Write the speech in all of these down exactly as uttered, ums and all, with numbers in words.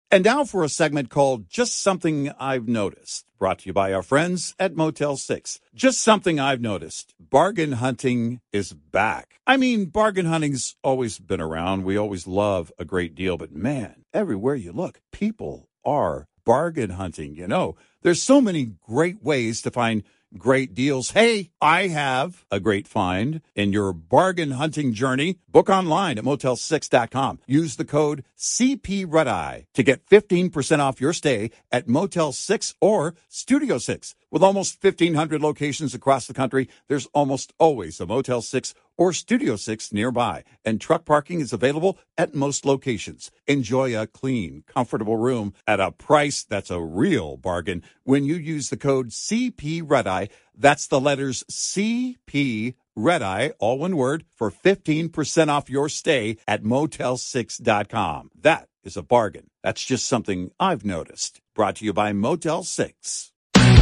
And now for a segment called Just Something I've Noticed, brought to you by our friends at Motel six. Just something I've noticed. Bargain hunting is back. I mean, bargain hunting's always been around. We always love a great deal. But man, everywhere you look, people are bargain hunting. You know, there's so many great ways to find great deals. Hey, I have a great find in your bargain hunting journey. Book online at motel six dot com. Use the code C P Red Eye to get fifteen percent off your stay at Motel six or Studio six. With almost fifteen hundred locations across the country, there's almost always a Motel six or Studio six nearby, and truck parking is available at most locations. Enjoy a clean, comfortable room at a price that's a real bargain when you use the code C P Red Eye. That's the letters C P Red Eye, all one word, for fifteen percent off your stay at motel six dot com. That is a bargain. That's just something I've noticed. Brought to you by Motel six.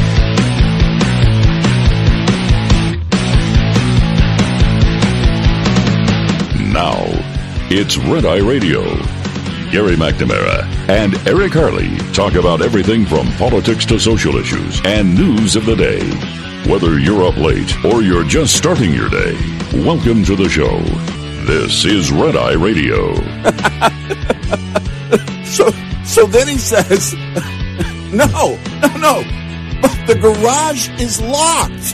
Now, it's Red Eye Radio. Gary McNamara and Eric Harley talk about everything from politics to social issues and news of the day. Whether you're up late or you're just starting your day, welcome to the show. This is Red Eye Radio. so, so then he says, no, no, no, but the garage is locked.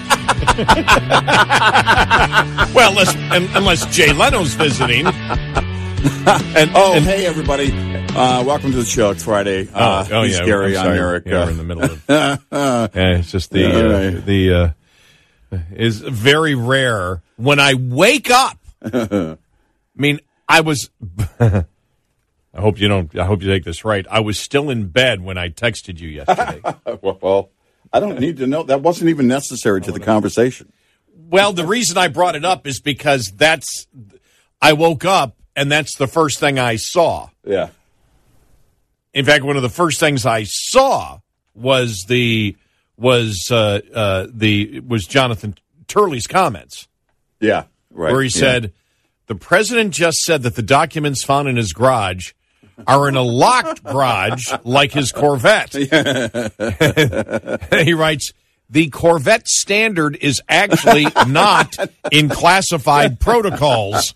Well, unless, unless Jay Leno's visiting. and, oh, and, hey, everybody. Uh, welcome to the show. It's Friday. Uh, oh, oh he's yeah. Gary. I'm, I'm Eric. Yeah, uh, we're in the middle of it. Yeah, it's just the, yeah, uh, right. the, uh, is very rare when I wake up. I mean, I was, I hope you don't, I hope you take this right. I was still in bed when I texted you yesterday. Well, I don't need to know. That wasn't even necessary to the conversation. Well, the reason I brought it up is because that's, I woke up and that's the first thing I saw. Yeah. In fact, one of the first things I saw was the, was, uh, uh, the, was Jonathan Turley's comments. Yeah. Right. Where he yeah. said, the president just said that the documents found in his garage are in a locked garage like his Corvette. He writes, the Corvette standard is actually not in classified protocols.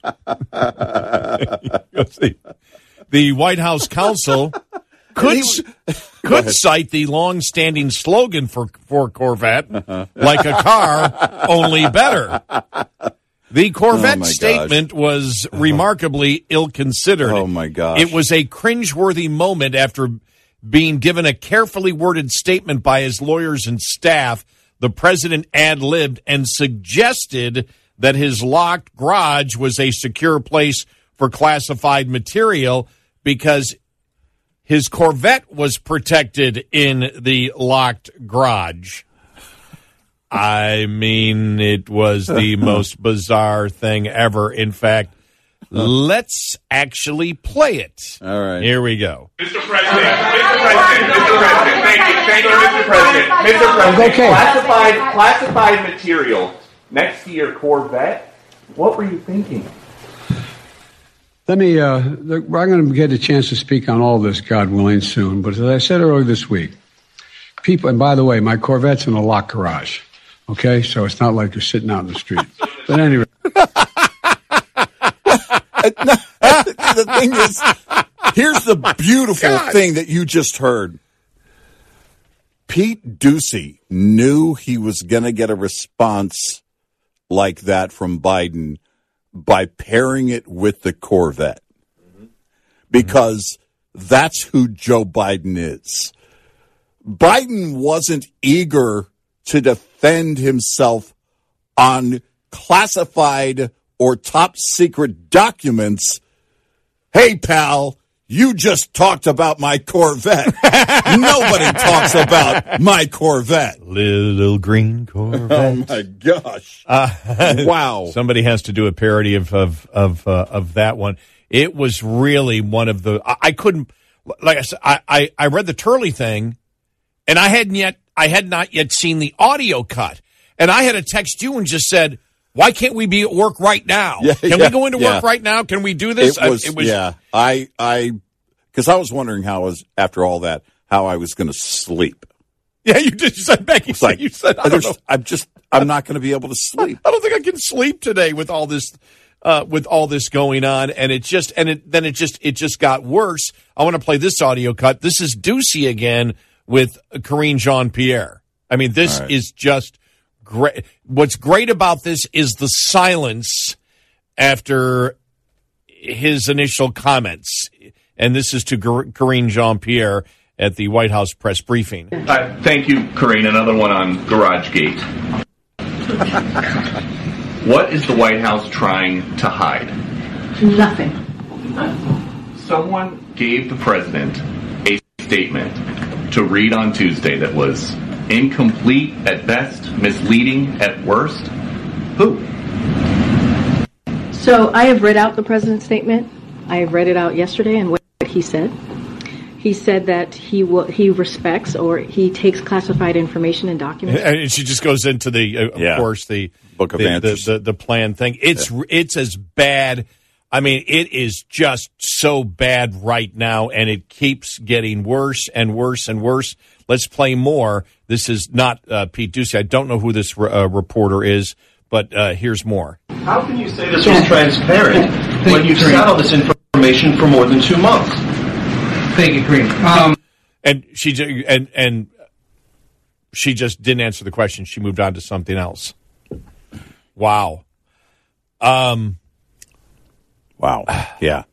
The White House counsel could could cite the long-standing slogan for, for Corvette, like a car, only better. The Corvette oh statement was remarkably ill-considered. Oh, my gosh. It was a cringeworthy moment after being given a carefully worded statement by his lawyers and staff. The president ad-libbed and suggested that his locked garage was a secure place for classified material because his Corvette was protected in the locked garage. I mean, it was the most bizarre thing ever. In fact, let's actually play it. All right. Here we go. Mister President, Mister President, Mister President, thank you, thank you, Mister President. Mister President, okay. classified, classified material next to your Corvette. What were you thinking? Let me, uh, look, I'm going to get a chance to speak on all this, God willing, soon. But as I said earlier this week, people, and by the way, my Corvette's in a locked garage. Okay, so it's not like you're sitting out in the street. But anyway. The thing is, here's the beautiful God. thing that you just heard. Pete Ducey knew he was going to get a response like that from Biden by pairing it with the Corvette. Because that's who Joe Biden is. Biden wasn't eager to defend himself on classified or top secret documents. Hey, pal, you just talked about my Corvette. Nobody talks about my Corvette. Little green Corvette. Oh, my gosh. Uh, wow. Somebody has to do a parody of of of, uh, of that one. It was really one of the, I, I couldn't, like I said, I, I, I read the Turley thing, and I hadn't yet, I had not yet seen the audio cut. And I had to text you and just said, why can't we be at work right now? Yeah, Can yeah, we go into yeah. work right now? Can we do this? It was, I, it was yeah. I, I, Because I was wondering how I was, after all that, how I was going to sleep. Yeah, you did. You said, Becky, It's like, you said, I don't know. I'm just, I'm not going to be able to sleep. I don't think I can sleep today with all this, uh, with all this going on. And it just, and it, then it just, it just got worse. I want to play this audio cut. This is Ducey again with Karine Jean-Pierre. I mean, this right. is just great. What's great about this is the silence after his initial comments. And this is to Karine Jean-Pierre at the White House press briefing. Uh, thank you, Karine. Another one on GarageGate. What is the White House trying to hide? Nothing. Someone gave the president a statement to read on Tuesday that was incomplete at best, misleading at worst. Who? So I have read out the president's statement. I have read it out yesterday and what he said. He said that he will, he respects or he takes classified information and documents. And she just goes into the, uh, of yeah. course, the book of the, answers, the, the, the plan thing. It's yeah. it's as bad. I mean, it is just so bad right now, and it keeps getting worse and worse and worse. Let's play more. This is not uh, Pete Ducey. I don't know who this uh, reporter is, but uh, here's more. How can you say this was transparent when you've sat on this information for more than two months? Thank you, Karine. Um, and she and and she just didn't answer the question. She moved on to something else. Wow. Um. Wow. Yeah.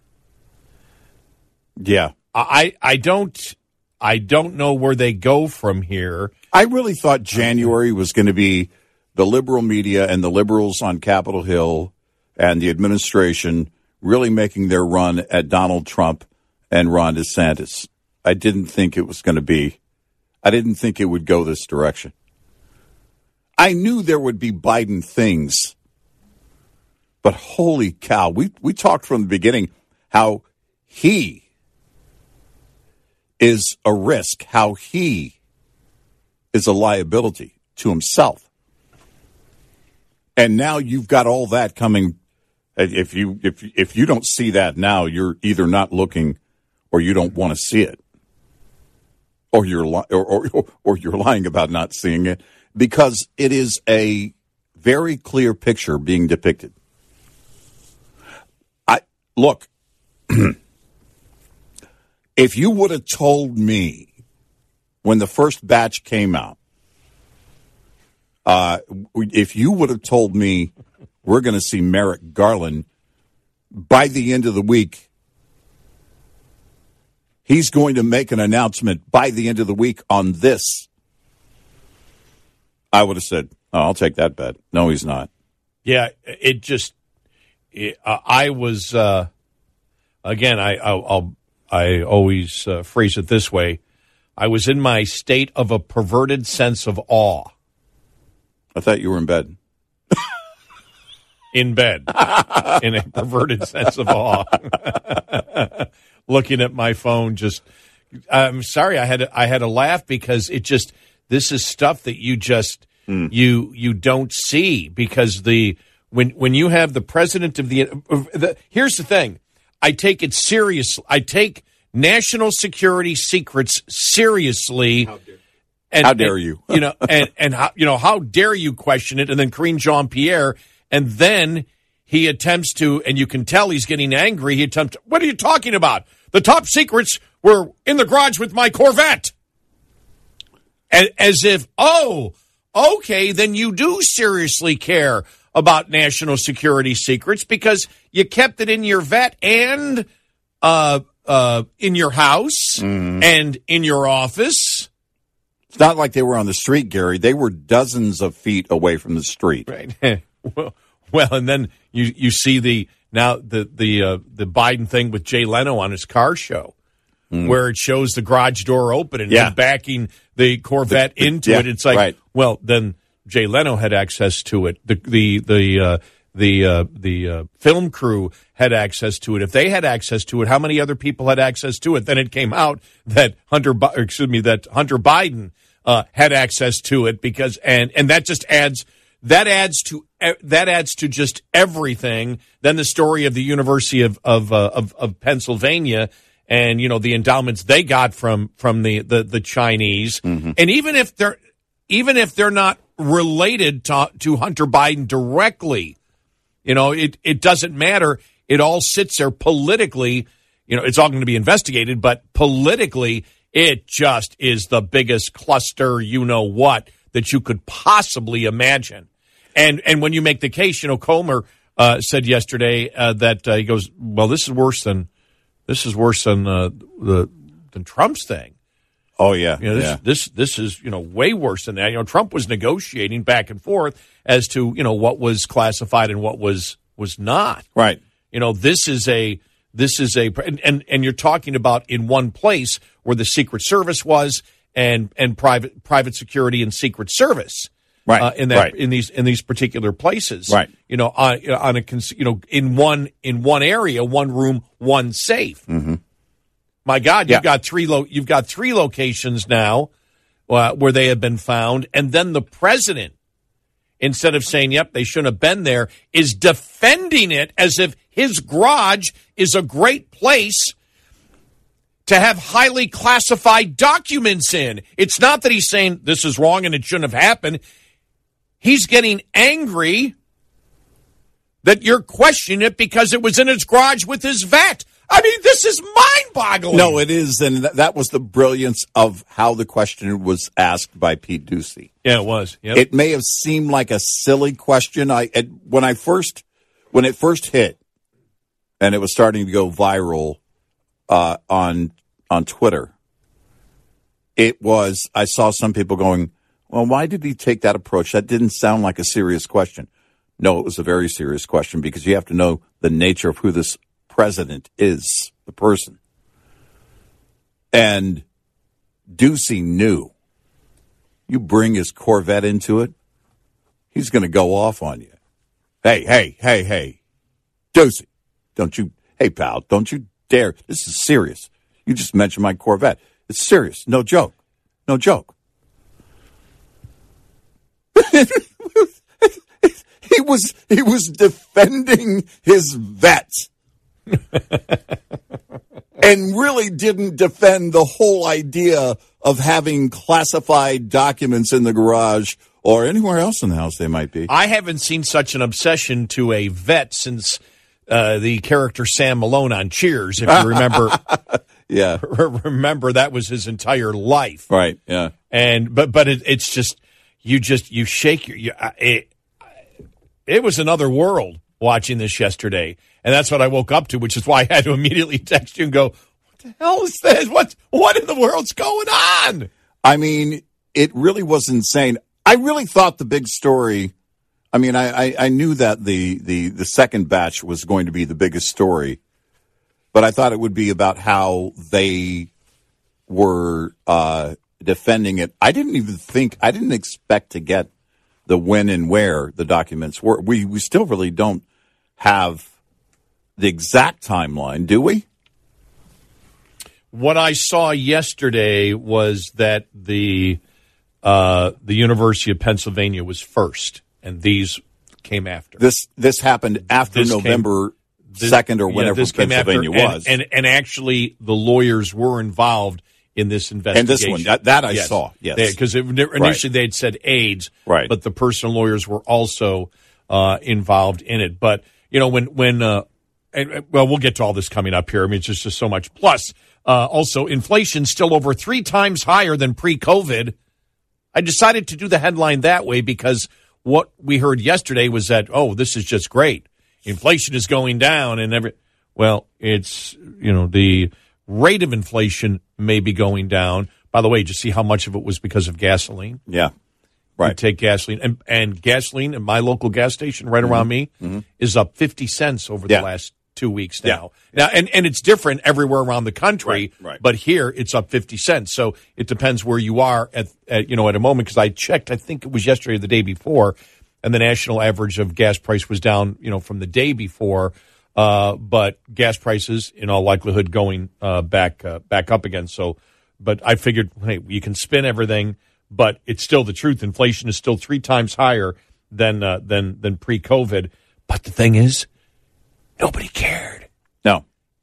Yeah. I I don't I don't know where they go from here. I really thought January was going to be the liberal media and the liberals on Capitol Hill and the administration really making their run at Donald Trump and Ron DeSantis. I didn't think it was going to be, I didn't think it would go this direction. I knew there would be Biden things, but holy cow, we, we talked from the beginning how he is a risk, how he is a liability to himself. And now you've got all that coming. If you, if, if you don't see that now, you're either not looking or you don't want to see it, or you're li- or, or or you're lying about not seeing it, because it is a very clear picture being depicted. I look, if you would have told me when the first batch came out, uh, if you would have told me we're going to see Merrick Garland by the end of the week. He's going to make an announcement by the end of the week on this. I would have said, oh, I'll take that bet. No, he's not. Yeah, it just, it, uh, I was, uh, again, I, I'll, I'll, I always uh, phrase it this way. I was in my state of a perverted sense of awe. I thought you were in bed. In bed. In a perverted sense of awe. Looking at my phone, just, I'm sorry, I had to, I had to laugh because it just, this is stuff that you just, mm. you you don't see because the, when when you have the president of the, the, here's the thing, I take it seriously, I take national security secrets seriously. How dare, and, how dare and, you? you know, and, and how, you know, how dare you question it? And then Karine Jean-Pierre, and then he attempts to, and you can tell he's getting angry, he attempts, what are you talking about? The top secrets were in the garage with my Corvette. As if, oh, okay, then you do seriously care about national security secrets because you kept it in your vet and uh, uh, in your house mm. and in your office. It's not like they were on the street, Gary. They were dozens of feet away from the street. Right. well, well, and then you, you see the now the the uh, the Biden thing with Jay Leno on his car show, mm. where it shows the garage door open and yeah. backing the Corvette the, the, into yeah, it. It's like, right. well, then Jay Leno had access to it. The the the uh, the uh, the uh, film crew had access to it. If they had access to it, how many other people had access to it? Then it came out that Hunter, excuse me, that Hunter Biden uh, had access to it because, and and that just adds. That adds to that adds to just everything. Then the story of the University of of uh, of, of Pennsylvania and, you know, the endowments they got from from the the, the Chinese. Mm-hmm. And even if they're even if they're not related to, to Hunter Biden directly, you know, it, it doesn't matter. It all sits there politically. You know, it's all going to be investigated, but politically, it just is the biggest cluster, you know what, that you could possibly imagine. And and when you make the case, you know, Comer uh, said yesterday uh, that uh, he goes, well, this is worse than this is worse than uh, the than Trump's thing. Oh yeah, you know, this, yeah. This this is you know way worse than that. You know, Trump was negotiating back and forth as to you know what was classified and what was was not. Right. You know, this is a this is a and and, and you're talking about in one place where the Secret Service was and and private private security and Secret Service. Right. Uh, in that right. in these in these particular places. Right. You know, on on a you know in one in one area, one room, one safe. Mm-hmm. My God, you've yeah. got three lo- you've got three locations now uh, where they have been found, and then the president, instead of saying, "Yep, they shouldn't have been there," is defending it as if his garage is a great place to have highly classified documents in. It's not that he's saying this is wrong and it shouldn't have happened. He's getting angry that you're questioning it because it was in his garage with his vet. I mean, this is mind-boggling. No, it is, and that was the brilliance of how the question was asked by Pete Ducey. Yeah, it was. Yep. It may have seemed like a silly question. I it, when I first when it first hit, and it was starting to go viral uh, on on Twitter. It was I saw some people going, "Well, why did he take that approach? That didn't sound like a serious question." No, it was a very serious question because you have to know the nature of who this president is, the person. And Ducey knew. You bring his Corvette into it, he's going to go off on you. Hey, hey, hey, hey, Ducey, don't you, hey, pal, don't you dare. This is serious. You just mentioned my Corvette. It's serious. No joke. No joke. he was he was defending his vet. And really didn't defend the whole idea of having classified documents in the garage or anywhere else in the house they might be. I haven't seen such an obsession to a vet since uh, the character Sam Malone on Cheers, if you remember. Yeah. Remember, that was his entire life. Right, yeah. And But but it, it's just, you just, you shake your, you, it, it was another world watching this yesterday. And that's what I woke up to, which is why I had to immediately text you and go, what the hell is this? What, what in the world's going on? I mean, it really was insane. I really thought the big story, I mean, I, I, I knew that the, the, the second batch was going to be the biggest story, but I thought it would be about how they were uh, defending it. I didn't even think, I didn't expect to get the when and where the documents were. We, we still really don't have the exact timeline, do we? What I saw yesterday was that the uh, the University of Pennsylvania was first, and these came after. This this happened after this November came, second or yeah, whenever this came Pennsylvania after, was. And, and, and actually, the lawyers were involved in this investigation. And this one, that, that I yes. saw, yes. Because initially right. they'd said AIDS, right. but the personal lawyers were also uh, involved in it. But, you know, when, when uh, and, well, we'll get to all this coming up here. I mean, it's just, just so much. Plus, uh, also, inflation still over three times higher than pre-COVID. I decided to do the headline that way because what we heard yesterday was that, oh, this is just great. Inflation is going down and every, well, it's, you know, the rate of inflation may be going down. By the way, did you see how much of it was because of gasoline? Yeah. Right. You take gasoline and, and gasoline at my local gas station right mm-hmm. around me mm-hmm. is up fifty cents over yeah. the last two weeks now. Yeah. Now, and, and it's different everywhere around the country, right, right. but here it's up fifty cents. So it depends where you are at, at you know, at a moment. Cause I checked, I think it was yesterday or the day before, and the national average of gas price was down, you know, from the day before. Uh, but gas prices in all likelihood going, uh, back, uh, back up again. So, but I figured, hey, you can spin everything, but it's still the truth. Inflation is still three times higher than, uh, than, than pre-COVID. But the thing is, nobody cared. No.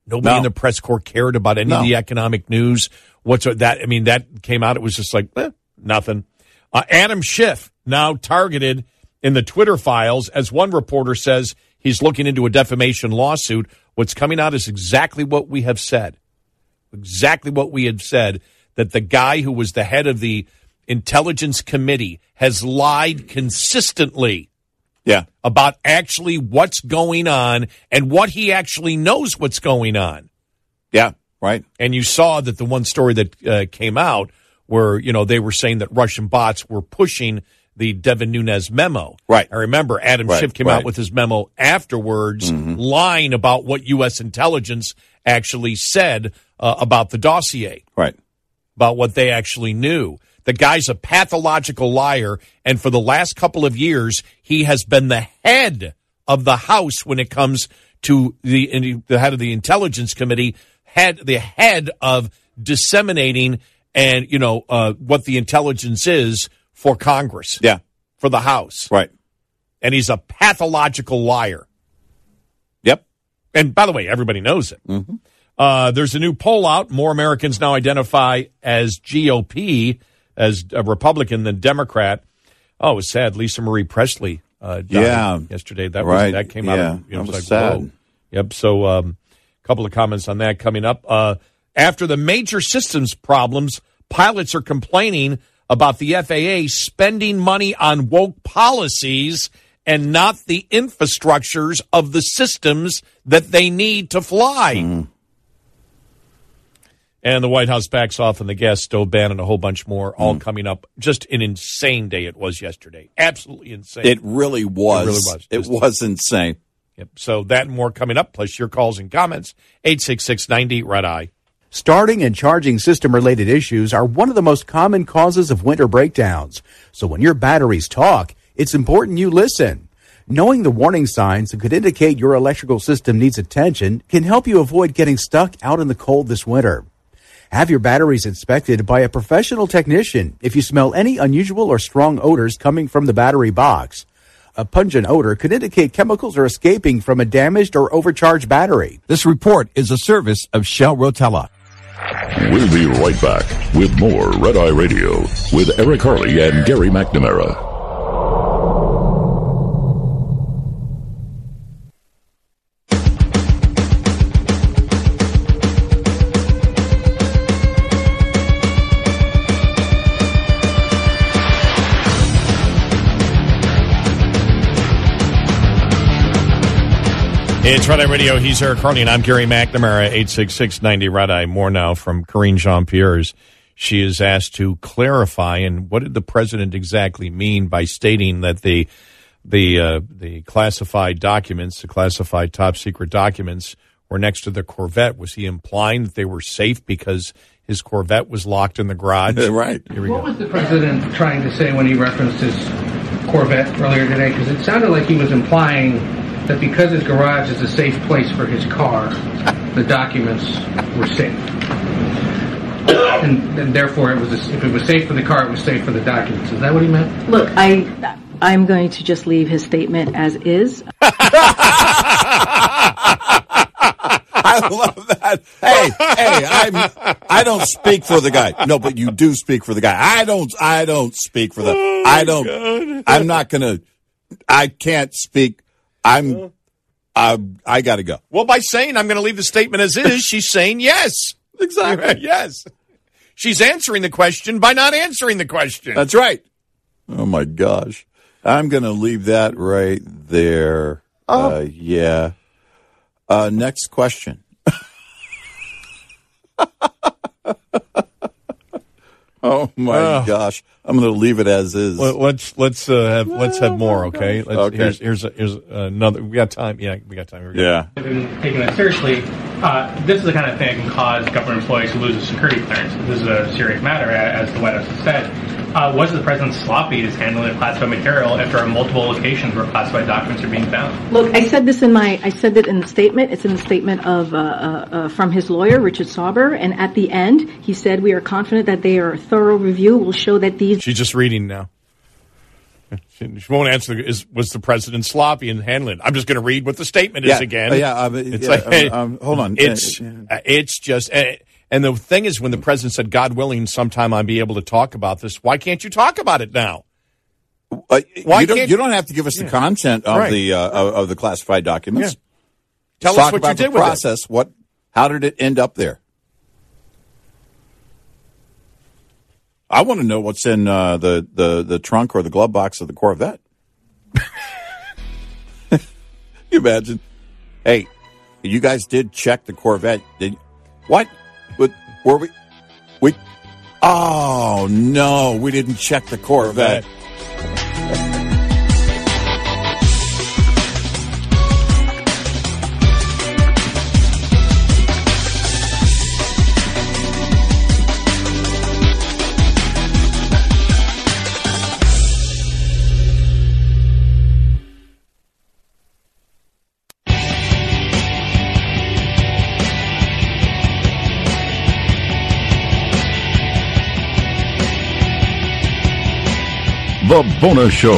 Nobody No. in the press corps cared about any No. of the economic news. What's that? I mean, that came out. It was just like eh, nothing. Uh, Adam Schiff now targeted in the Twitter files, as one reporter says he's looking into a defamation lawsuit. What's coming out is exactly what we have said. Exactly what we had said, that the guy who was the head of the Intelligence Committee has lied consistently Yeah. about actually what's going on and what he actually knows what's going on. Yeah. Right. And you saw that the one story that uh, came out where, you know, they were saying that Russian bots were pushing the Devin Nunes memo. Right. I remember Adam Right, Schiff came right. out with his memo afterwards, Mhm. lying about what U S intelligence actually said uh, about the dossier. Right. About what they actually knew. The guy's a pathological liar, and for the last couple of years, he has been the head of the House when it comes to the, the head of the Intelligence Committee, head the head of disseminating and, you know, uh, what the intelligence is for Congress. Yeah. For the House. Right. And he's a pathological liar. Yep. And by the way, everybody knows it. Mm-hmm. Uh, there's a new poll out. More Americans now identify as G O P, as a Republican than Democrat. Oh, it was sad. Lisa Marie Presley uh, died Yeah. yesterday. That Right. was that came Yeah. out. Of, you know, That it was was like, sad. whoa. Yep. So a um, couple of comments on that coming up. Uh, after the major systems problems, pilots are complaining about the F A A spending money on woke policies and not the infrastructures of the systems that they need to fly. Mm. And the White House backs off on the gas stove ban and a whole bunch more, all Mm. coming up. Just an insane day it was yesterday. Absolutely insane. It really was. It really was. It Just- was insane. Yep. So that and more coming up, plus your calls and comments. eight six six, ninety, Red Eye. Starting and charging system-related issues are one of the most common causes of winter breakdowns. So when your batteries talk, it's important you listen. Knowing the warning signs that could indicate your electrical system needs attention can help you avoid getting stuck out in the cold this winter. Have your batteries inspected by a professional technician if you smell any unusual or strong odors coming from the battery box. A pungent odor could indicate chemicals are escaping from a damaged or overcharged battery. This report is a service of Shell Rotella. We'll be right back with more Red Eye Radio with Eric Harley and Gary McNamara. It's Red Eye Radio. He's Eric Harley, and I'm Gary McNamara, eight six six, ninety, Red Eye. More now from Karine Jean-Pierre. She is asked to clarify, and what did the president exactly mean by stating that the the uh, the classified documents, the classified top secret documents, were next to the Corvette? Was he implying that they were safe because his Corvette was locked in the garage? Right. Here we What go. was the president trying to say when he referenced his Corvette earlier today? Because it sounded like he was implying that because his garage is a safe place for his car, the documents were safe. And, and therefore, it was a, if it was safe for the car, it was safe for the documents. Is that what he meant? Look, I, I'm going to just leave his statement as is. I love that. Hey, hey, I'm, I don't speak for the guy. No, but you do speak for the guy. I don't, I don't speak for the, Oh, I don't, I'm not going to, I can't speak. I'm, uh, I got to go. Well, by saying I'm going to leave the statement as is, she's saying yes. Exactly. Yes. She's answering the question by not answering the question. That's right. Oh my gosh. I'm going to leave that right there. Oh. Uh, yeah. Uh, next question. Oh my Oh. gosh. I'm going to leave it as is. Well, let's let's uh, have let's have more, okay? Let's, Okay. Here's here's a, here's another. We got time. Yeah, we got time. Here we go. Yeah. Been taking that seriously. Uh, this is the kind of thing that can cause government employees to lose a security clearance. This is a serious matter, as the White House has said. Uh, was the president sloppy in handling the classified material if there are multiple locations where classified documents are being found? Look, I said this in my, I said it in the statement. It's in the statement of uh, uh, uh, from his lawyer, Richard Sauber, and at the end, he said, "We are confident that they are a thorough review will show that these." She's just reading now. She, she won't answer. Is was the president sloppy in handling it? I'm just going to read what the statement yeah, is again. Uh, yeah, uh, it's yeah, like, um, um, hold on. It's uh, it's just, uh, and the thing is, when the president said, "God willing, sometime I'll be able to talk about this," why can't you talk about it now? Uh, why you don't, can't you don't have to give us yeah. the content of right. the uh, of, of the classified documents. Yeah. Tell Let's us talk what about you did the with process. it. What? How did it end up there? I want to know what's in uh, the, the, the trunk or the glove box of the Corvette. You imagine? Hey, you guys did check the Corvette. Did you? What? What? Were we? We? Oh no, we didn't check the Corvette. Corvette. The Bonus Show.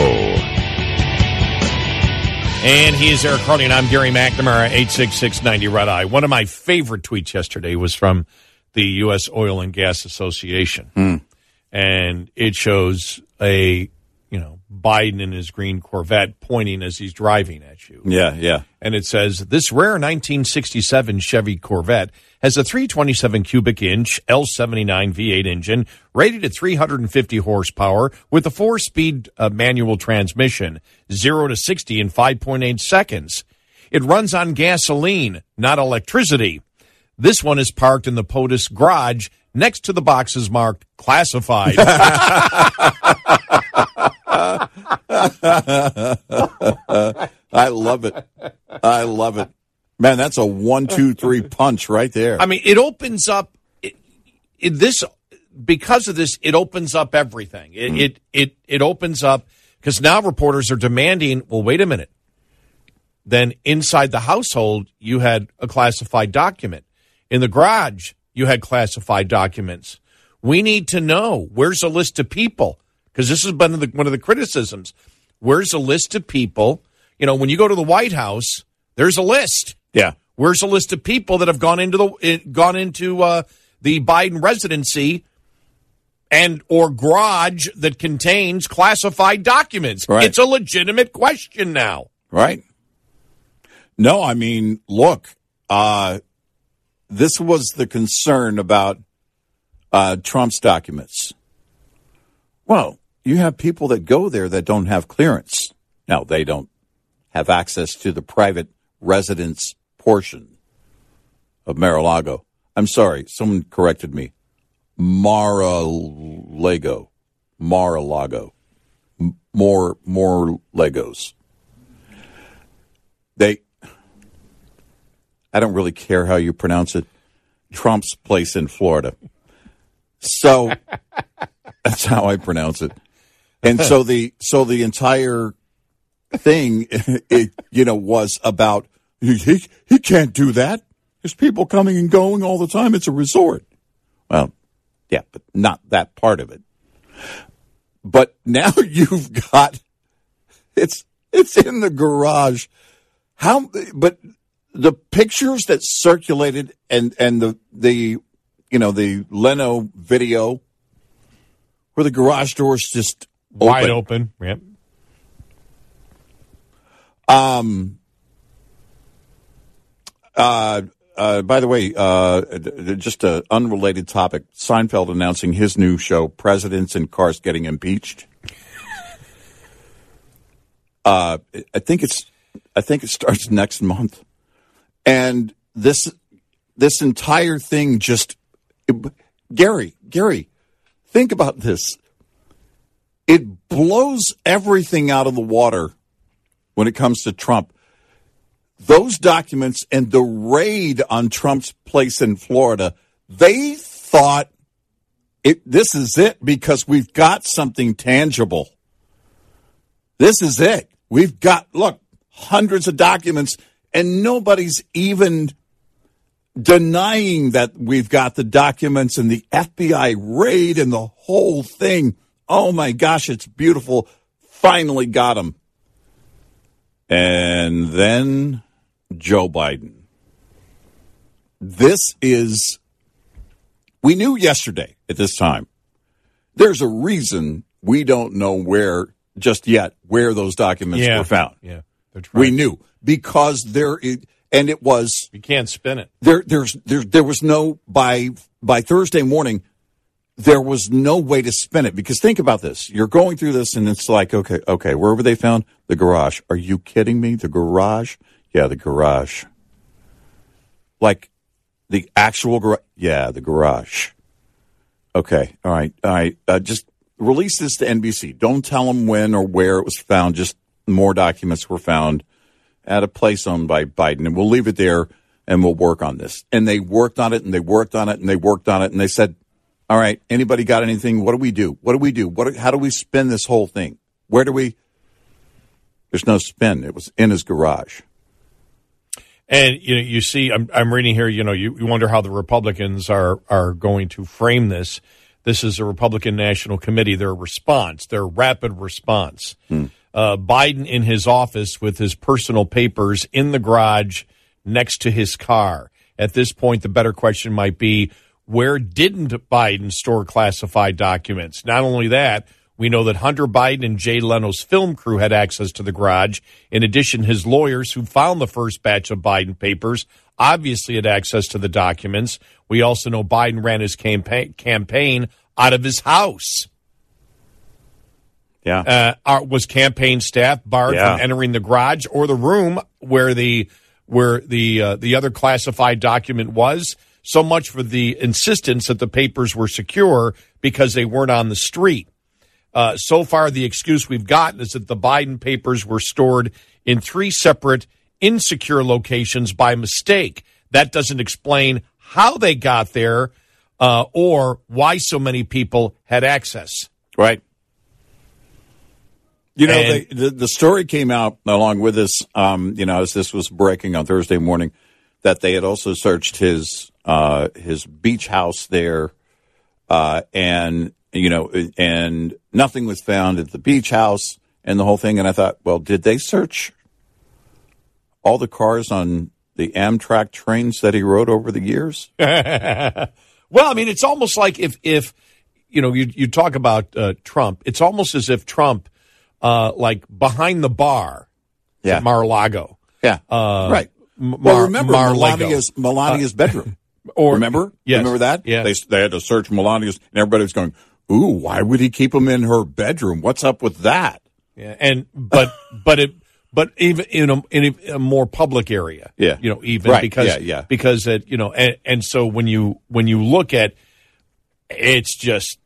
And he is Eric Carly, and I'm Gary McNamara, eight six six ninety Red Eye. One of my favorite tweets yesterday was from the U S Oil and Gas Association. Mm. And it shows a, you know, Biden in his green Corvette pointing as he's driving at you. Yeah, yeah. And it says, this rare nineteen sixty-seven Chevy Corvette has a three twenty-seven cubic inch L seventy-nine V eight engine rated at three hundred fifty horsepower with a four-speed uh, manual transmission, zero to sixty in five point eight seconds. It runs on gasoline, not electricity. This one is parked in the POTUS garage next to the boxes marked classified. I love it. I love it. Man, that's a one, two, three punch right there. I mean, it opens up it, it, this because of this. It opens up everything. It mm. it, it it opens up because now reporters are demanding. Well, wait a minute. Then inside the household, you had a classified document. In the garage, you had classified documents. We need to know, where's a list of people? Because this has been the, one of the criticisms. Where's a list of people? You know, when you go to the White House, there's a list. Yeah. Where's a list of people that have gone into the gone into uh, the Biden residency and or garage that contains classified documents? Right. It's a legitimate question now. Right. No, I mean, look, uh, this was the concern about uh, Trump's documents. Well, you have people that go there that don't have clearance. Now, they don't have access to the private residence portion of Mar-a-Lago. I'm sorry, someone corrected me. Mar-a-Lago. Mar-a-Lago. M- more, more Legos. They, I don't really care how you pronounce it. Trump's place in Florida. So that's how I pronounce it. And so the so the entire thing, it, you know, was about he, he he can't do that. There's people coming and going all the time. It's a resort. Well, yeah, but not that part of it. But now you've got it's it's in the garage. How? But the pictures that circulated and and the the you know the Leno video where the garage doors just wide open. Yep. Um. Uh. Uh, by the way, uh, just an unrelated topic. Seinfeld announcing his new show, Presidents and Cars Getting Impeached. Uh, I think it's, I think it starts next month. And this, this entire thing just, it, Gary, Gary, think about this. It blows everything out of the water when it comes to Trump. Those documents and the raid on Trump's place in Florida, they thought it, this is it because we've got something tangible. This is it. We've got, look, hundreds of documents, and nobody's even denying that we've got the documents and the F B I raid and the whole thing. Oh, my gosh, it's beautiful. Finally got him. And then Joe Biden. This is, we knew yesterday at this time, there's a reason we don't know where, just yet, where those documents yeah. were found. Yeah, right. We knew because there, and it was. You can't spin it. There, there's, there, there was no, by, by Thursday morning, there was no way to spin it because think about this. You're going through this and it's like, okay, okay, where were they found? The garage. Are you kidding me? The garage? Yeah, the garage. Like the actual garage? Yeah, the garage. Okay, all right, all right. Uh, just release this to N B C. Don't tell them when or where it was found. Just more documents were found at a place owned by Biden. And we'll leave it there and we'll work on this. And they worked on it and they worked on it and they worked on it and they said, all right, anybody got anything? What do we do? What do we do? What? How do we spin this whole thing? Where do we? There's no spin. It was in his garage. And you know, you see, I'm I'm reading here. You know, you, you wonder how the Republicans are are going to frame this. This is a Republican National Committee. Their response, their rapid response. Hmm. Uh, Biden in his office with his personal papers in the garage next to his car. At this point, the better question might be, where didn't Biden store classified documents? Not only that, we know that Hunter Biden and Jay Leno's film crew had access to the garage. In addition, his lawyers who found the first batch of Biden papers obviously had access to the documents. We also know Biden ran his campaign campaign out of his house. Yeah. Uh, was campaign staff barred yeah. from entering the garage or the room where the where the uh, the other classified document was? So much for the insistence that the papers were secure because they weren't on the street. Uh, so far, the excuse we've gotten is that the Biden papers were stored in three separate insecure locations by mistake. That doesn't explain how they got there uh, or why so many people had access. Right. You know, And- they, the, the story came out along with this, um, you know, as this was breaking on Thursday morning, that they had also searched his uh, his beach house there, uh, and you know, and nothing was found at the beach house and the whole thing. And I thought, well, did they search all the cars on the Amtrak trains that he rode over the years? Well, I mean, it's almost like if if you know you you talk about uh, Trump, it's almost as if Trump, uh, like behind the bar, Yeah. at Mar-a-Lago, Yeah, uh, right. Mar- Well, remember Mar-a-Lago. Melania's Melania's bedroom. Or remember? Yes. Remember that? Yeah. They they had to search Melania's, and everybody was going, "Ooh, why would he keep him in her bedroom? What's up with that?" Yeah, and but but it but even in a in a, a more public area, Yeah. you know, even Right. because Yeah, yeah. because it you know, and, and so when you when you look at, it's just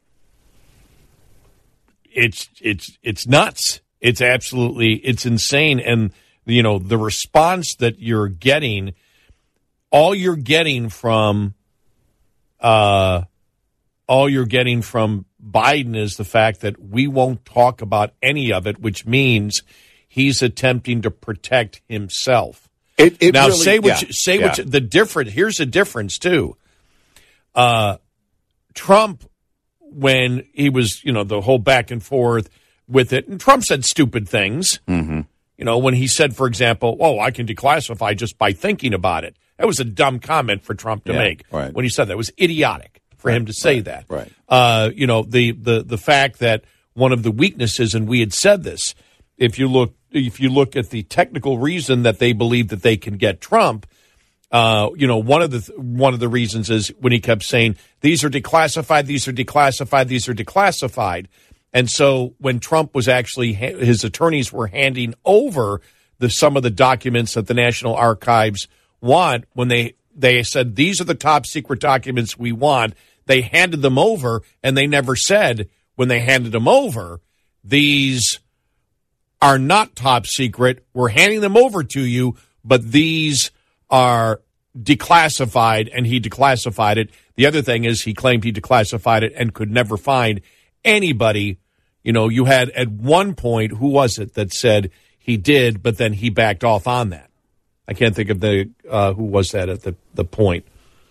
it's it's it's nuts. It's absolutely it's insane, and you know the response that you're getting, all you're getting from, uh, all you're getting from Biden is the fact that we won't talk about any of it, which means he's attempting to protect himself. It, it now, really, say what yeah, you, say yeah. what you, the difference. Here's the difference too. Uh, Trump, when he was, you know, the whole back and forth with it, and Trump said stupid things. Mm-hmm. You know, when he said, for example, "Oh, I can declassify just by thinking about it." That was a dumb comment for Trump to Yeah, make. right. When he said that, it was idiotic for him to say that. right. Uh, you know, the, the the fact that one of the weaknesses, and we had said this, if you look if you look at the technical reason that they believe that they can get Trump, uh, you know, one of the one of the reasons is when he kept saying these are declassified, these are declassified, these are declassified. And so when Trump was actually, his attorneys were handing over the some of the documents that the National Archives want, when they, they said, these are the top secret documents we want, they handed them over, and they never said, when they handed them over, these are not top secret, we're handing them over to you, but these are declassified, and he declassified it. The other thing is he claimed he declassified it and could never find anybody. You know, you had at one point, who was it that said he did, but then he backed off on that? I can't think of the uh, who was that at the, the point.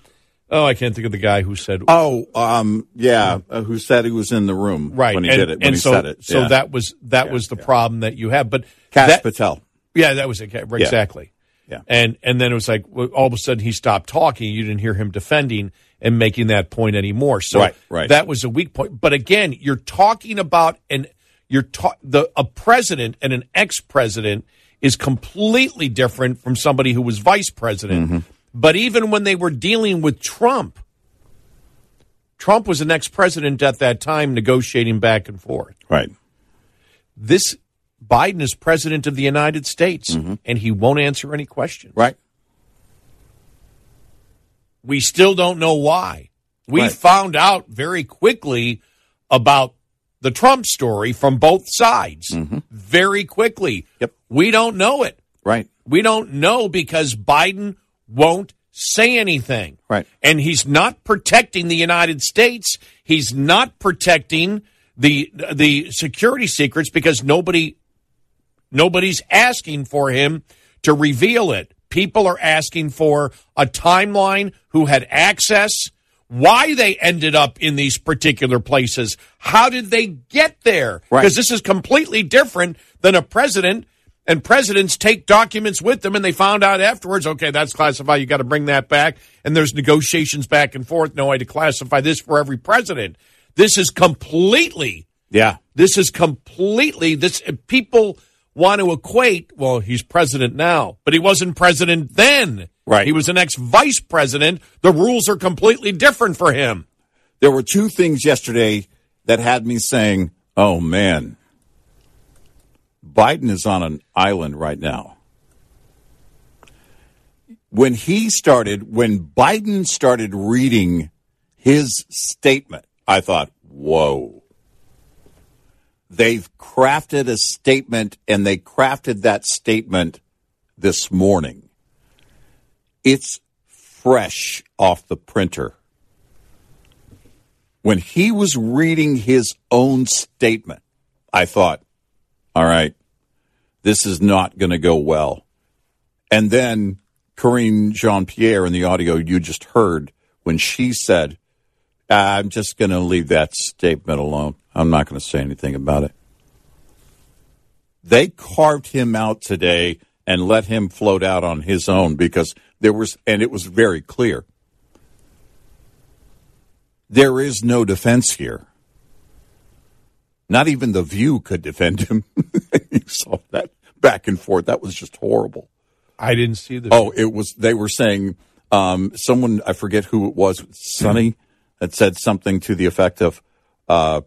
Oh, I can't think of the guy who said. Oh, um, yeah, uh, who said he was in the room right. when he and, did it, when and he so, said it. So yeah. that was that yeah, was the yeah. problem that you have. But Kash that, Patel. Yeah, that was it. Exactly. Yeah. yeah. And and then it was like well, all of a sudden he stopped talking. You didn't hear him defending and making that point anymore. So right, right. that was a weak point. But again, you're talking about an you're ta- the a president and an ex-president is completely different from somebody who was vice president. Mm-hmm. But even when they were dealing with Trump, Trump was an ex-president at that time negotiating back and forth. Right. This Biden is president of the United States, mm-hmm. and he won't answer any questions. Right. We still don't know why. We right. found out very quickly about the Trump story from both sides. Mm-hmm. Very quickly. Yep. We don't know it. Right. We don't know because Biden won't say anything. Right. And he's not protecting the United States. He's not protecting the the security secrets because nobody nobody's asking for him to reveal it. People are asking for a timeline, who had access, why they ended up in these particular places. How did they get there? Right. Because this is completely different than a president. And presidents take documents with them, and they found out afterwards, okay, that's classified. You got to bring that back. And there's negotiations back and forth. No way to classify this for every president. This is completely, yeah. This is completely, this people want to equate, well, he's president now, but he wasn't president then. Right. He was an ex-vice president. The rules are completely different for him. There were two things yesterday that had me saying, oh, man. Biden is on an island right now. When he started, when Biden started reading his statement, I thought, whoa. They've crafted a statement, and they crafted that statement this morning. It's fresh off the printer. When he was reading his own statement, I thought, all right, this is not going to go well. And then Karine Jean-Pierre in the audio you just heard when she said, I'm just going to leave that statement alone. I'm not going to say anything about it. They carved him out today and let him float out on his own because there was, and it was very clear, there is no defense here. Not even The View could defend him. You saw that back and forth. That was just horrible. I didn't see the. Oh, it was. They were saying um, someone, I forget who it was, Sonny, that said something to the effect of, uh,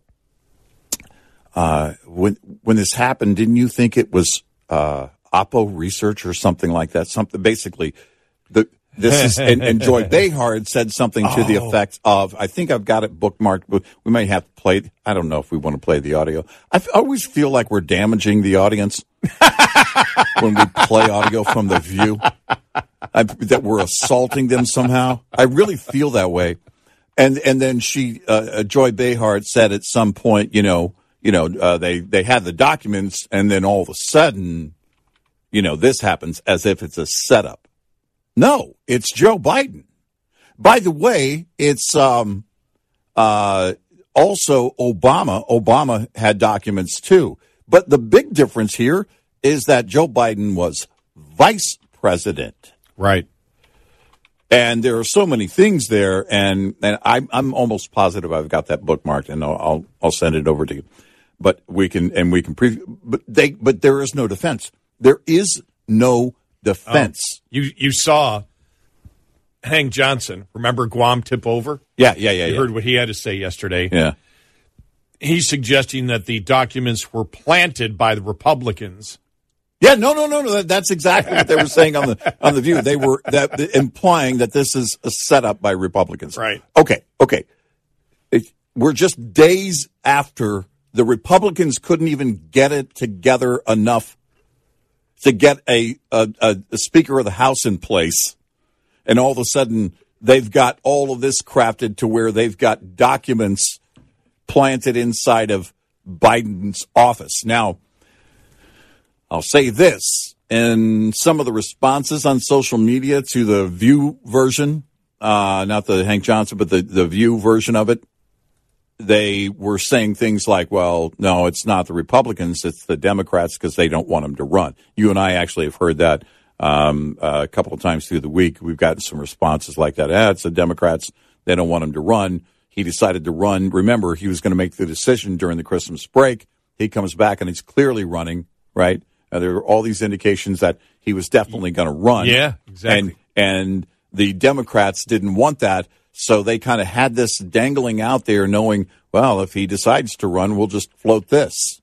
uh, "When when this happened, didn't you think it was uh, Oppo research or something like that?" Something basically. The this is and, and Joy Behar said something to oh. the effect of, I think I've got it bookmarked, but we may have to play it. I don't know if we want to play the audio. I f- always feel like we're damaging the audience when we play audio from The View, I, that we're assaulting them somehow. I really feel that way. And and then she, uh, Joy Behar said at some point, you know, you know, uh, they they had the documents, and then all of a sudden, you know, this happens as if it's a setup. No, it's Joe Biden. By the way, it's um, uh, also Obama. Obama had documents too. But the big difference here is that Joe Biden was vice president. Right. And there are so many things there, and, and I'm, I'm almost positive I've got that bookmarked, and I'll, I'll I'll send it over to you. But we can and we can preview. But they but there is no defense. There is no defense. Oh, you you saw Hank Johnson. Remember Guam tip over? Yeah, yeah, yeah. You yeah. heard what he had to say yesterday. Yeah. He's suggesting that the documents were planted by the Republicans. Yeah, no, no, no, no. That, that's exactly what they were saying on the on the View. They were that implying that this is a setup by Republicans. Right. Okay. Okay. It, we're just days after the Republicans couldn't even get it together enough to get a, a, a, a Speaker of the House in place, and all of a sudden they've got all of this crafted to where they've got documents planted inside of Biden's office. Now, I'll say this, in some of the responses on social media to the View version, uh, not the Hank Johnson, but the, the View version of it, they were saying things like, well, no, it's not the Republicans, it's the Democrats because they don't want him to run. You and I actually have heard that um, uh, a couple of times through the week. We've gotten some responses like that. Ah, it's the Democrats. They don't want him to run. He decided to run. Remember, he was going to make the decision during the Christmas break. He comes back and he's clearly running, right? Uh, there are all these indications that he was definitely going to run. Yeah, exactly. And, and the Democrats didn't want that. So they kind of had this dangling out there knowing, well, if he decides to run, we'll just float this.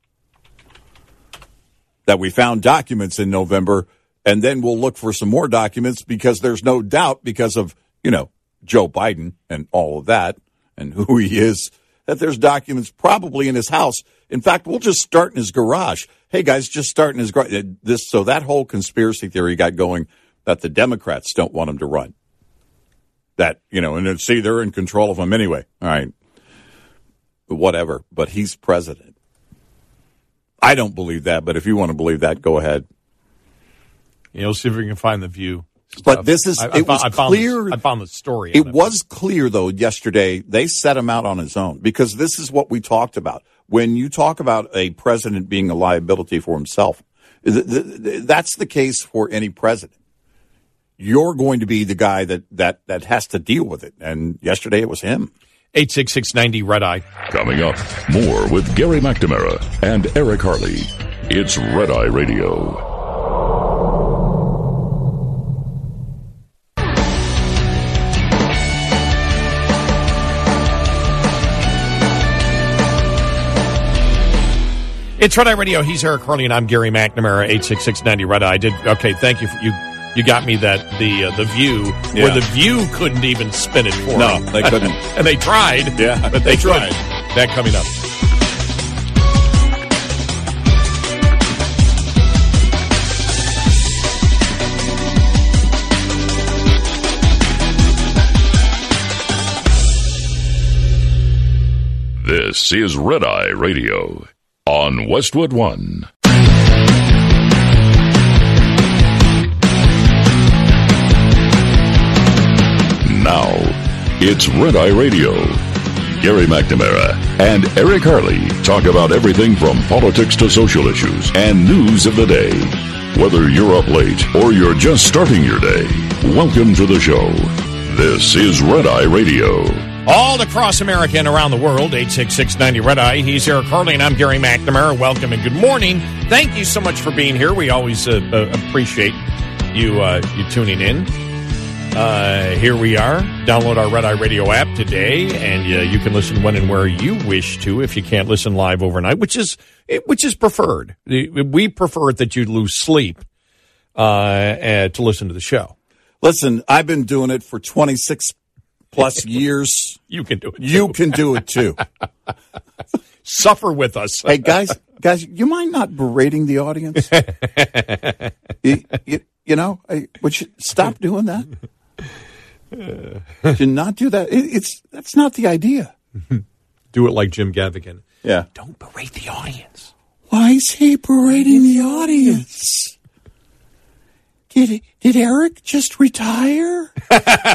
That we found documents in November, and then we'll look for some more documents because there's no doubt because of, you know, Joe Biden and all of that and who he is, that there's documents probably in his house. In fact, we'll just start in his garage. Hey, guys, just start in his garage. This, so that whole conspiracy theory got going that the Democrats don't want him to run. That, you know, and then, see, they're in control of him anyway. All right. Whatever. But he's president. I don't believe that, but if you want to believe that, go ahead. You know, see if we can find the View stuff. But this is, I, it I was I found clear. The, I found the story. It was clear, though, yesterday, they set him out on his own because this is what we talked about. When you talk about a president being a liability for himself, th- th- that's the case for any president. You're going to be the guy that, that, that has to deal with it. And yesterday it was him. eight six six ninety Red Eye. Coming up, more with Gary McNamara and Eric Harley. It's Red Eye Radio. It's Red Eye Radio. He's Eric Harley, and I'm Gary McNamara. eight six six ninety Red Eye. I did okay. Thank you. For, you you got me that the uh, the View Yeah. where the View couldn't even spin it for No, them. they couldn't. And they tried. Yeah, but they, they tried. couldn't. That coming up. This is Red Eye Radio on Westwood One. Now, it's Red Eye Radio. Gary McNamara and Eric Harley talk about everything from politics to social issues and news of the day. Whether you're up late or you're just starting your day, welcome to the show. This is Red Eye Radio. All across America and around the world, eight six six ninety Red Eye. He's Eric Harley, and I'm Gary McNamara. Welcome and good morning. Thank you so much for being here. We always uh, uh, appreciate you uh, you tuning in. Uh, here we are. Download our Red Eye Radio app today, and uh, you can listen when and where you wish to if you can't listen live overnight, which is which is preferred. We prefer that you lose sleep uh, uh, to listen to the show. Listen, I've been doing it for twenty-six plus years. You can do it too. You can do it too. Suffer with us. Hey, guys, guys, you mind not berating the audience? you, you, you know, I, would you stop doing that? Should not do that. It, it's that's not the idea. Do it like Jim Gaffigan. Yeah. Don't berate the audience. Why is he berating the audience? Did did Eric just retire? All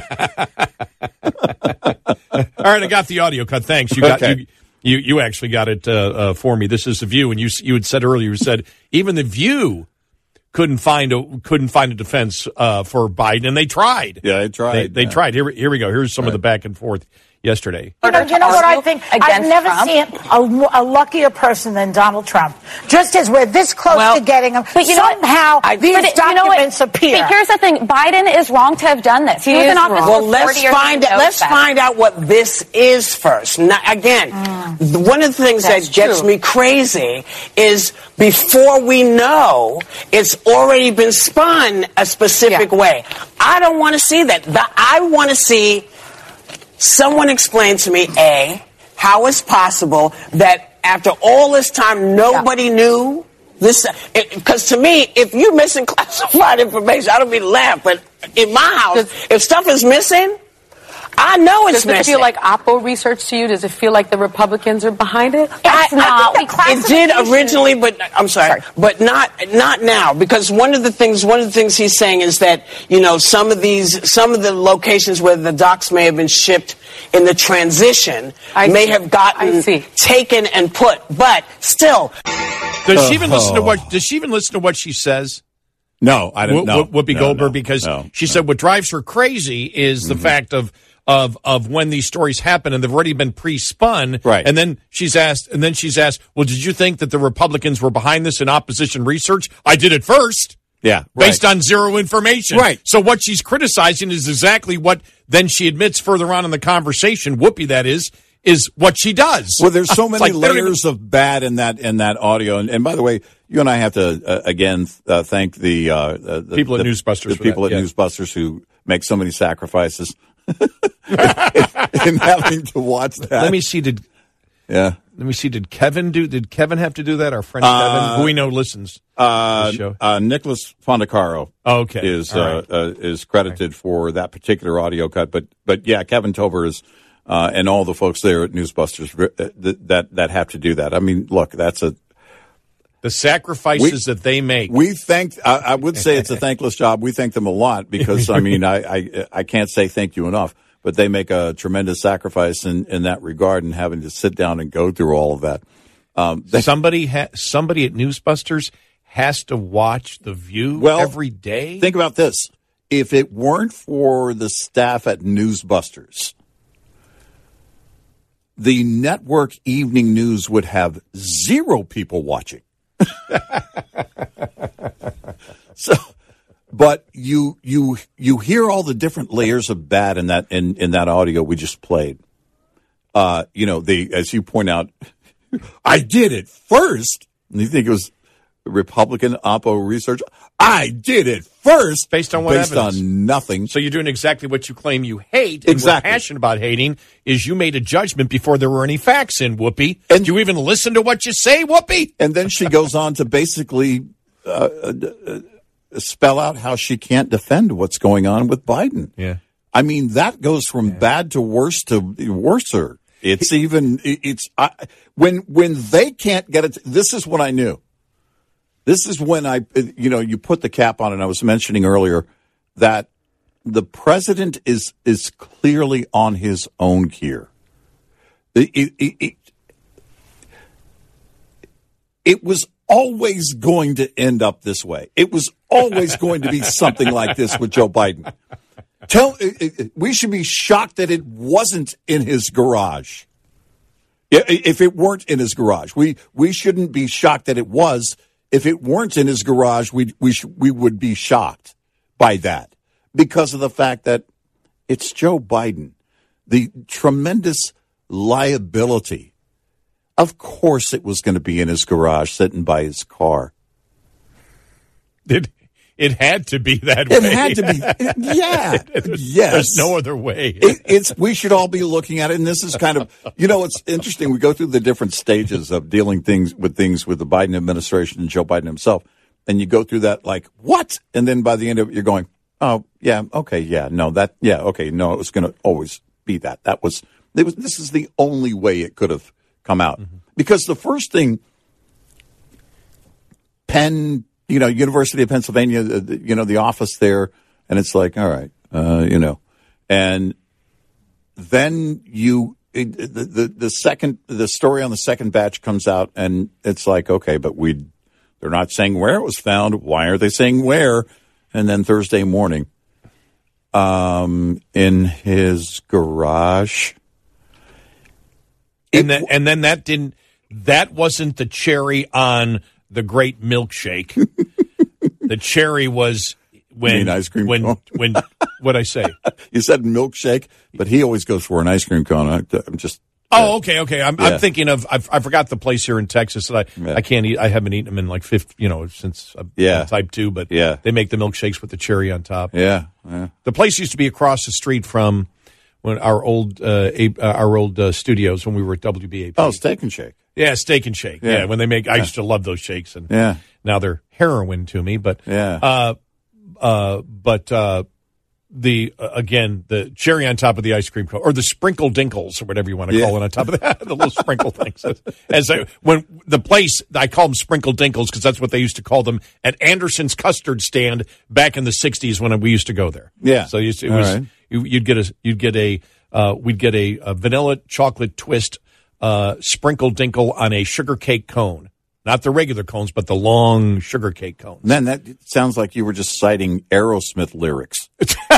right, I got the audio cut. Thanks. You got Okay. you, you you actually got it uh, uh, for me. This is the View, and you you had said earlier. You said even the View couldn't find a couldn't find a defense uh, for Biden, and they tried. Yeah, they tried. They, they yeah. tried. Here here we go. Here's some Right. of the back and forth yesterday. You know, you know what I think? I've against never Trump. seen a, a luckier person than Donald Trump. Just as we're this close Well, to getting him, but you know what? somehow I- these but it- you know what? documents appear. But here's the thing: Biden is wrong to have done this. He, He was in is office wrong. for Well, forty let's years. find and out. knows Let's better. find out what this is first. Now, again, th- one of the things That's that gets true. me crazy is before we know, it's already been spun a specific Yeah. way. I don't want to see that. The, I want to see someone explain to me a how it's possible that after all this time nobody knew this. Because to me, if you're missing classified information, I don't mean to laugh, but in my house, if stuff is missing, I know it's Does it messy. feel like Oppo research to you? Does it feel like the Republicans are behind it? I, I, it did originally, but I'm sorry, sorry, but not not now, because one of the things one of the things he's saying is that, you know, some of these some of the locations where the docs may have been shipped in the transition I may see. have gotten taken and put, but still. Does she even listen to what? Does she even listen to what she says? No, I don't know. Whoopi no, Goldberg, no, because no, she no. said what drives her crazy is the mm-hmm. fact of of of when these stories happen and they've already been pre-spun. Right. And then she's asked, and then she's asked, well, did you think that the Republicans were behind this in opposition research? I did it first. Yeah. Based right. on zero information. Right. So what she's criticizing is exactly what then she admits further on in the conversation, Whoopi, that is, is what she does. Well, there's so many like, layers even... of bad in that in that audio. And, and by the way, you and I have to, uh, again, uh, thank the, uh, the people the, at Newsbusters. The people that, at yeah. Newsbusters who make so many sacrifices in having to watch that. Let me see, did... Yeah. Let me see. Did Kevin do? Did Kevin have to do that? Our friend uh, Kevin, who we know listens uh, to the show. Uh, Nicholas Fondacaro oh, okay. is right. uh, uh, is credited right. for that particular audio cut. But but yeah, Kevin Tover is uh, and all the folks there at Newsbusters uh, that that have to do that. I mean, look, that's a the sacrifices we, that they make. We thank. I, I would say it's a thankless job. We thank them a lot because I mean, I, I I can't say thank you enough. But they make a tremendous sacrifice in, in that regard, and having to sit down and go through all of that. Um, they, somebody ha- somebody at Newsbusters has to watch The View well, every day? Think about this. If it weren't for the staff at Newsbusters, the network evening news would have zero people watching. so... But you you you hear all the different layers of bad in that in, in that audio we just played. Uh, you know, the as you point out, I did it first. And you think it was Republican Oppo research? I did it first, based on what based evidence? on nothing. So you're doing exactly what you claim you hate. And exactly. We're passionate about hating. Is you made a judgment before there were any facts in, Whoopi. And do you even listen to what you say, Whoopi? And then she goes on to basically. Uh, uh, spell out how she can't defend what's going on with Biden. Yeah. I mean, that goes from yeah. bad to worse to worser. It's even, it's, I, when, when they can't get it, this is what I knew. This is when I, you know, you put the cap on it. I was mentioning earlier that the president is, is clearly on his own here. It, it, it, it was always going to end up this way. It was always going to be something like this with Joe Biden. Tell we should be shocked that it wasn't in his garage. If it weren't in his garage, we we shouldn't be shocked that it was. If it weren't in his garage, we we sh- we would be shocked by that because of the fact that it's Joe Biden, the tremendous liability. Of course it was going to be in his garage sitting by his car. It, it had to be that it way. It had to be. Yeah. Yes. There's no other way. it, it's, we should all be looking at it. And this is kind of, you know, it's interesting. We go through the different stages of dealing things with things with the Biden administration and Joe Biden himself. And you go through that like, what? And then by the end of it, you're going, oh, yeah, okay, yeah, no, that, yeah, okay, no, it was going to always be that. That was, it was, this is the only way it could have come out. Mm-hmm. Because the first thing, Penn, you know, University of Pennsylvania, the, you know, the office there, and it's like, all right, uh, you know, and then you, it, the, the the second, the story on the second batch comes out, and it's like, okay, but we, they're not saying where it was found. Why are they saying where? And then Thursday morning, um, in his garage. And then, and then that didn't, that wasn't the cherry on the great milkshake. The cherry was when, you mean ice cream when, cone? when, what'd I say? You said milkshake, but he always goes for an ice cream cone. I, I'm just. Oh, uh, okay, okay. I'm, yeah. I'm thinking of, I, I forgot the place here in Texas that I, yeah. I can't eat, I haven't eaten them in like fifty, you know, since I'm yeah. type two, but yeah. they make the milkshakes with the cherry on top. Yeah. yeah. The place used to be across the street from, when our old uh, a, uh, our old uh, studios when we were at W B A P. Oh, Steak and Shake. Yeah, Steak and Shake. Yeah, yeah when they make, I used to love those shakes, and yeah. now they're heroin to me. But yeah, uh, uh, but uh, the uh, again the cherry on top of the ice cream cone, or the sprinkle dinkles, or whatever you want to Yeah. call it on top of that, the little sprinkle things. As I, when the place, I call them sprinkle dinkles because that's what they used to call them at Anderson's custard stand back in the sixties when we used to go there. Yeah. So it All was right. you, you'd get a you'd get a uh, we'd get a, a vanilla chocolate twist uh, sprinkle dinkle on a sugar cake cone. Not the regular cones, but the long sugar cake cones. Man, that sounds like you were just citing Aerosmith lyrics.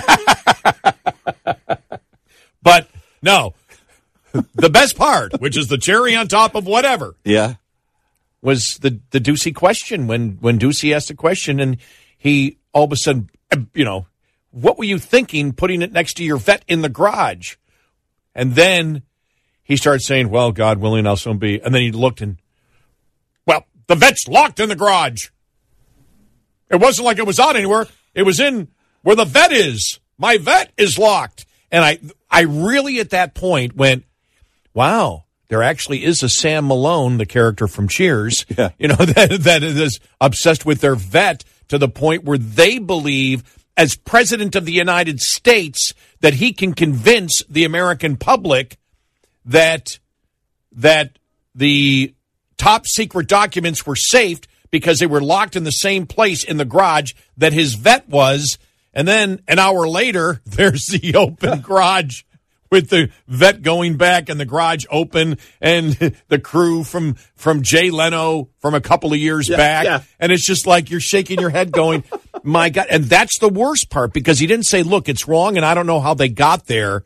But no, the best part, which is the cherry on top of whatever, Yeah. was the the Ducey question. When when Ducey asked a question, and he all of a sudden, you know, what were you thinking putting it next to your vet in the garage? And then he started saying, "Well, God willing, I'll soon be." And then he looked and, well, the vet's locked in the garage. It wasn't like it was out anywhere. It was in where the vet is. My vet is locked. And I, I really at that point went, wow, there actually is a Sam Malone, the character from Cheers, Yeah. you know, that, that is obsessed with their vet to the point where they believe, as president of the United States, that he can convince the American public that, that the top secret documents were safe because they were locked in the same place in the garage that his vet was. And then an hour later, there's the open garage with the vet going back and the garage open and the crew from, from Jay Leno from a couple of years Yeah, back. yeah. And it's just like you're shaking your head going, my God. And that's the worst part, because he didn't say, look, it's wrong and I don't know how they got there.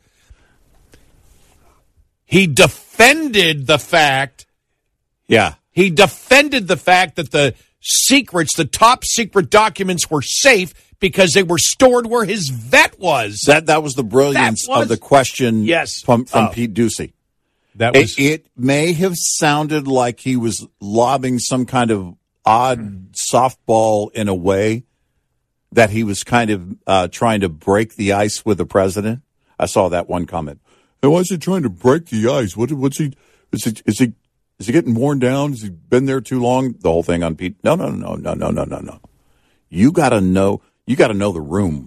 He defended the fact. Yeah. He defended the fact that the secrets, the top secret documents, were safe because they were stored where his vet was. That that was the brilliance That was- of the question Yes. from, from Oh. Pete Ducey. That It, was it may have sounded like he was lobbing some kind of odd softball in a way that he was kind of uh, trying to break the ice with the president. I saw that one comment. Hey, why is he trying to break the ice? What, what's he? Is he? Is he? Is he getting worn down? Has he been there too long? The whole thing on Pete. No, no, no, no, no, no, no, no. You got to know. You got to know the room.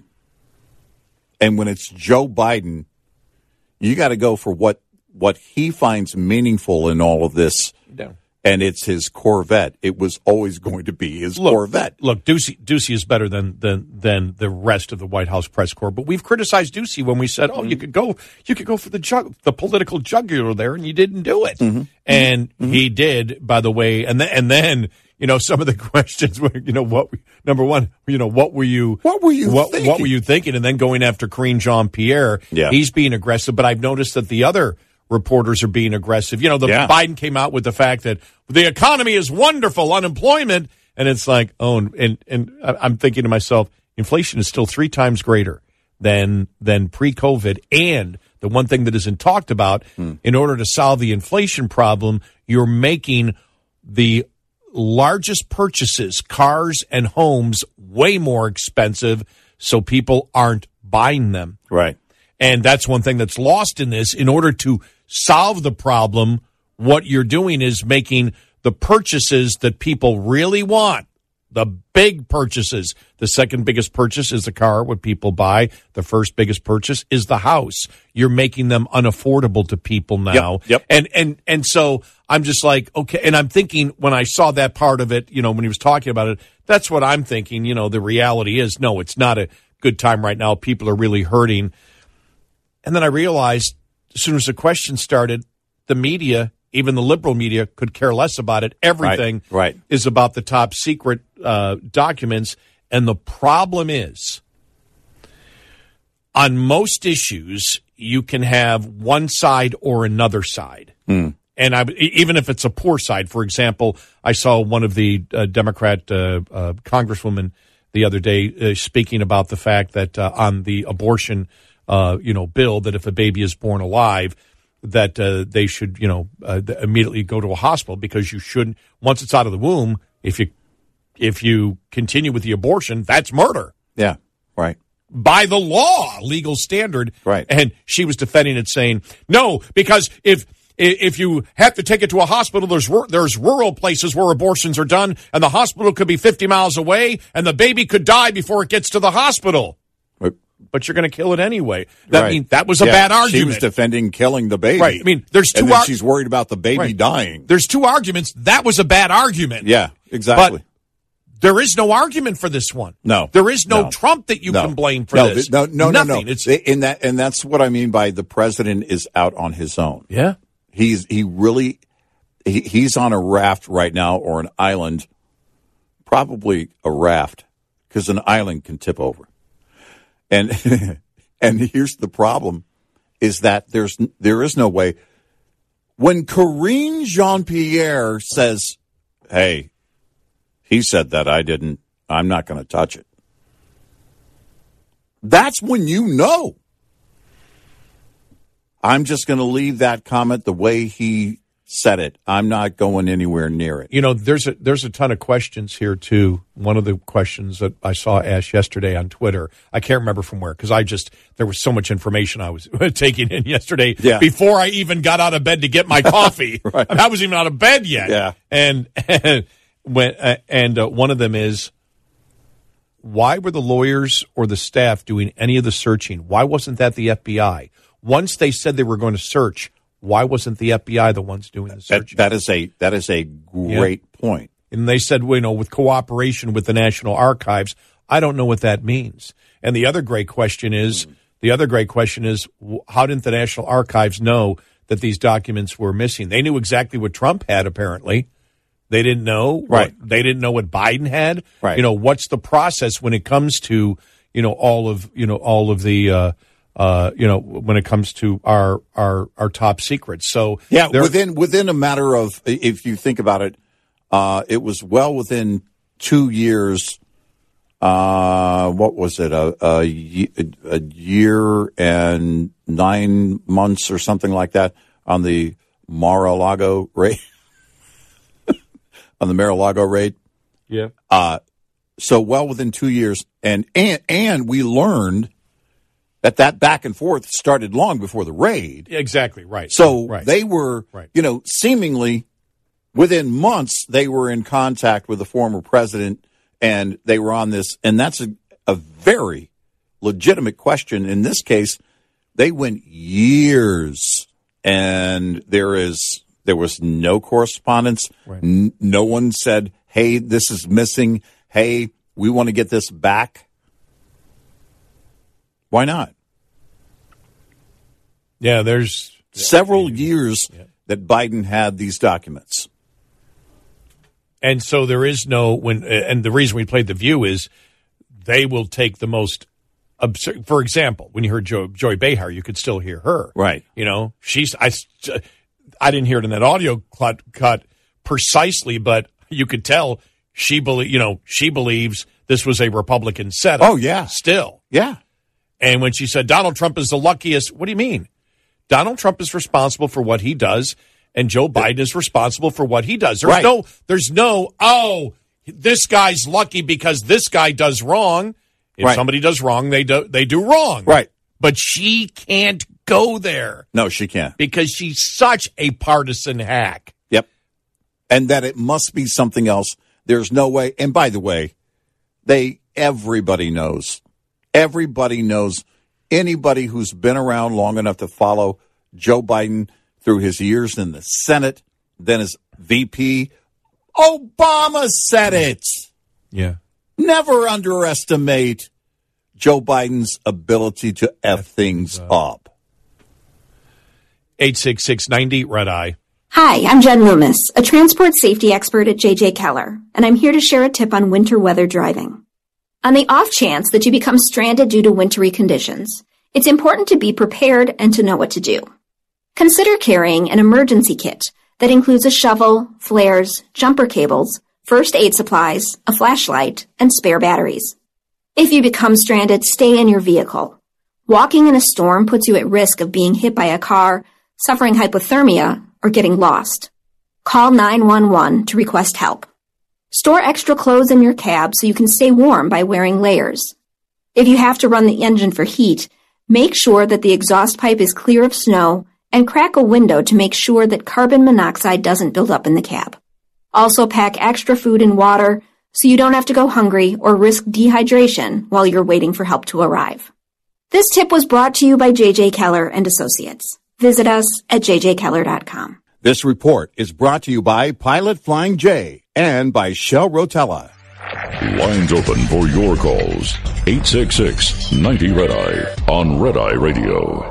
And when it's Joe Biden, you got to go for what what he finds meaningful in all of this. Yeah. And it's his Corvette. It was always going to be his look, Corvette. Look, Ducey, Ducey is better than, than than the rest of the White House press corps. But we've criticized Ducey when we said, "Oh, you could go, you could go for the jug, the political jugular there," and you didn't do it. Mm-hmm. And mm-hmm. he did, by the way. And then, and then, you know, some of the questions were, you know, what number one, you know, what were you, what were you, what, thinking? what were you thinking? And then going after Karine Jean-Pierre, yeah. he's being aggressive. But I've noticed that the other reporters are being aggressive. You know, the yeah. Biden came out with the fact that the economy is wonderful, unemployment, and it's like, oh, and and I'm thinking to myself, inflation is still three times greater than than pre-COVID. And the one thing that isn't talked about, hmm. in order to solve the inflation problem, you're making the largest purchases, cars and homes, way more expensive, so people aren't buying them. Right. And that's one thing that's lost in this. In order to solve the problem, what you're doing is making the purchases that people really want, the big purchases. The second biggest purchase is the car, what people buy. The first biggest purchase is the house. You're making them unaffordable to people now. Yep, yep. And, and, and so I'm just like, okay. And I'm thinking when I saw that part of it, you know, when he was talking about it, that's what I'm thinking. You know, the reality is, no, it's not a good time right now. People are really hurting. And then I realized as soon as the question started, the media, even the liberal media, could care less about it. Everything right, right. is about the top secret uh, documents. And the problem is, on most issues, you can have one side or another side. Mm. And I, even if it's a poor side, for example, I saw one of the uh, Democrat uh, uh, congresswomen the other day uh, speaking about the fact that uh, on the abortion Uh, you know, bill, that if a baby is born alive, that uh, they should, you know, uh, immediately go to a hospital, because you shouldn't, once it's out of the womb, if you if you continue with the abortion, that's murder. Yeah, right. By the law, legal standard. Right. And she was defending it, saying, no, because if if you have to take it to a hospital, there's there's rural places where abortions are done, and the hospital could be fifty miles away, and the baby could die before it gets to the hospital. but you're going to kill it anyway. That Right. mean that was a Yeah, bad She argument. was defending killing the baby. Right. I mean, there's two And then ar- she's worried about the baby Right. dying. There's two arguments. That was a bad argument. Yeah, exactly. But there is no argument for this one. No. There is no, No. Trump that you No. can blame for no, this. th- No, no, no, Nothing. no. It's in that, and that's what I mean by the president is out on his own. Yeah. He's he really he, he's on a raft right now, or an island, probably a raft, because an island can tip over. And and here's the problem: is that there's there is no way. When Karine Jean-Pierre says, "Hey, he said that, I didn't. I'm not going to touch it." That's when you know. I'm just going to leave that comment the way he said it. I'm not going anywhere near it. You know, there's a there's a ton of questions here too. One of the questions that I saw asked yesterday on Twitter, I can't remember from where, because I just there was so much information I was taking in yesterday Yeah. before I even got out of bed to get my coffee. Right. I, mean, I wasn't even out of bed yet. Yeah. And and when uh, and uh, one of them is, why were the lawyers or the staff doing any of the searching? Why wasn't that the F B I? Once they said they were going to search, why wasn't the F B I the ones doing the That, searching? that is a that is a great Yeah. point. And they said, well, you know, with cooperation with the National Archives. I don't know what that means. And the other great question is, mm-hmm. the other great question is, how didn't the National Archives know that these documents were missing? They knew exactly what Trump had, apparently. They didn't know. Right. What, they didn't know what Biden had. Right. You know, what's the process when it comes to, you know, all of, you know, all of the, uh, uh, you know, when it comes to our, our, our top secrets. So Yeah, there- within within a matter of, if you think about it, uh, it was well within two years. Uh, what was it? A, a, ye- a year and nine months or something like that on the Mar-a-Lago raid. on the Mar-a-Lago raid. Yeah. Uh, so well within two years, and and and we learned that that back and forth started long before the raid. Exactly right. So right. they were, Right. you know, seemingly within months they were in contact with the former president, and they were on this. And that's a, a very legitimate question. In this case, they went years, and there is there was no correspondence. Right. N- no one said, "Hey, this is missing. Hey, we want to get this back." Why not? Yeah, there's several years that Biden had these documents. And so there is no when, and the reason we played The View is they will take the most absurd. For example, when you heard jo- Joy Behar, you could still hear her, right? You know, she's I, I didn't hear it in that audio cut, cut precisely, but you could tell she believe, you know, she believes this was a Republican setup. Oh yeah, still, yeah. And when she said Donald Trump is the luckiest, what do you mean? Donald Trump is responsible for what he does, and Joe Biden is responsible for what he does. There's right. no, there's no, oh, this guy's lucky because this guy does wrong. If right. somebody does wrong, they do, they do wrong. Right. But she can't go there. No, she can't. Because she's such a partisan hack. Yep. And that it must be something else. There's no way. And by the way, they, everybody knows, everybody knows. Anybody who's been around long enough to follow Joe Biden through his years in the Senate, then as V P, Obama said it. Yeah. Never underestimate Joe Biden's ability to F things up. eight six six ninety Red Eye. Hi, I'm Jen Loomis, a transport safety expert at J J Keller, and I'm here to share a tip on winter weather driving. On the off chance that you become stranded due to wintry conditions, it's important to be prepared and to know what to do. Consider carrying an emergency kit that includes a shovel, flares, jumper cables, first aid supplies, a flashlight, and spare batteries. If you become stranded, stay in your vehicle. Walking in a storm puts you at risk of being hit by a car, suffering hypothermia, or getting lost. Call nine one one to request help. Store extra clothes in your cab so you can stay warm by wearing layers. If you have to run the engine for heat, make sure that the exhaust pipe is clear of snow and crack a window to make sure that carbon monoxide doesn't build up in the cab. Also pack extra food and water so you don't have to go hungry or risk dehydration while you're waiting for help to arrive. This tip was brought to you by J J Keller and Associates. Visit us at j j keller dot com. This report is brought to you by Pilot Flying J and by Shell Rotella. Lines open for your calls. eight six six, ninety, Red Eye on Red Eye Radio.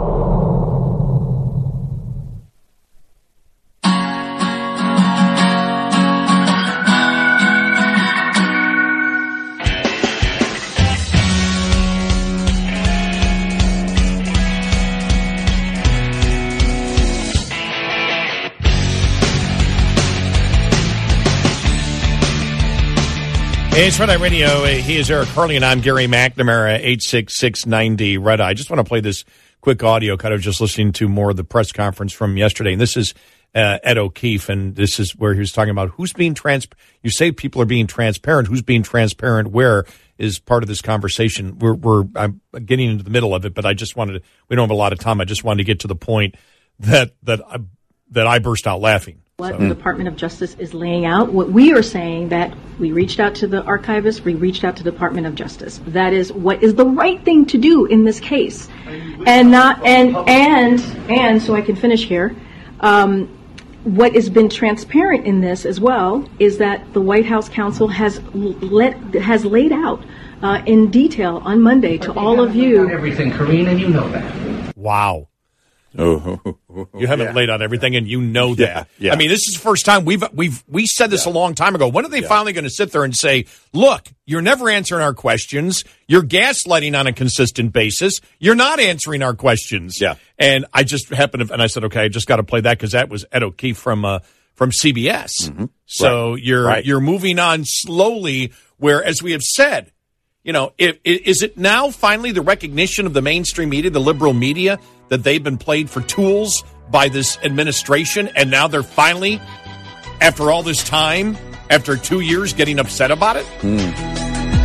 Hey, it's Red Eye Radio. He is Eric Harley, and I'm Gary McNamara, eight six six, ninety, Red Eye. I just want to play this quick audio, kind of just listening to more of the press conference from yesterday. And this is uh, Ed O'Keefe, and this is where he was talking about who's being trans. You say people are being transparent. Who's being transparent where is part of this conversation. We're, we're I'm getting into the middle of it, but I just wanted to, we don't have a lot of time. I just wanted to get to the point that, that, I, that I burst out laughing. What the Department of Justice is laying out. What we are saying that we reached out to the archivist, we reached out to the Department of Justice. That is what is the right thing to do in this case, and not and and and so I can finish here. Um, what has been transparent in this as well is that the White House counsel has let has laid out uh, in detail on Monday to all of you everything, Karine, and you know that. Wow. Oh, you haven't yeah. laid out everything, and you know that. Yeah, yeah. I mean, this is the first time we've we've we said this yeah. a long time ago. When are they yeah. finally going to sit there and say, "Look, you're never answering our questions. You're gaslighting on a consistent basis. You're not answering our questions." Yeah. And I just happened to, and I said, "Okay, I just got to play that because that was Ed O'Keefe from uh, from C B S." Mm-hmm. So right. you're right. you're moving on slowly. Where, as we have said, you know, if, is it now finally the recognition of the mainstream media, the liberal media, that they've been played for tools by this administration, and now they're finally, after all this time, after two years, getting upset about it? Mm.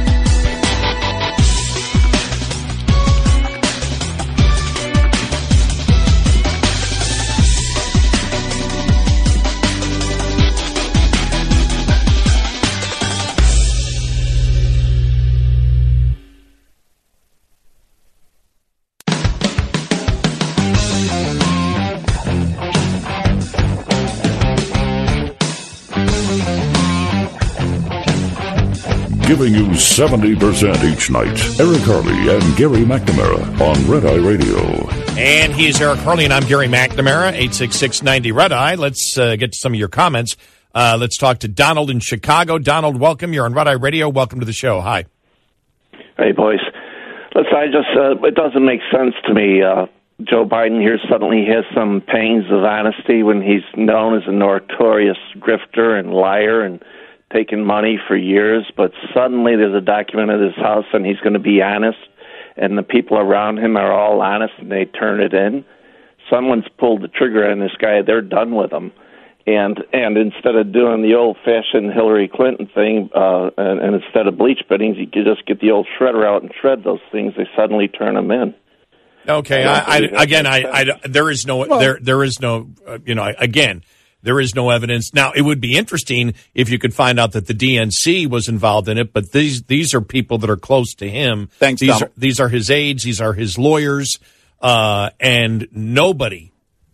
Giving you seventy percent each night. Eric Harley and Gary McNamara on Red Eye Radio. And he's Eric Harley, and I'm Gary McNamara, eight six six, ninety, Red Eye. Let's uh, get to some of your comments. Uh, let's talk to Donald in Chicago. Donald, welcome. You're on Red Eye Radio. Welcome to the show. Hi. Hey, boys. Listen, I just, uh, it doesn't make sense to me. Uh, Joe Biden here suddenly has some pangs of honesty when he's known as a notorious grifter and liar and taken money for years, but suddenly there's a document at his house and he's going to be honest, and the people around him are all honest and they turn it in. Someone's pulled the trigger on this guy. They're done with him. And and instead of doing the old-fashioned Hillary Clinton thing, uh, and, and instead of bleach biddings, you could just get the old shredder out and shred those things. They suddenly turn them in. Okay, I, I, I, again, I, I, there is no, well, there, there is no, uh, you know, again, there is no evidence. Now, it would be interesting if you could find out that the D N C was involved in it, but these these are people that are close to him. Thanks, these Donald. are these are his aides, these are his lawyers, uh, and nobody,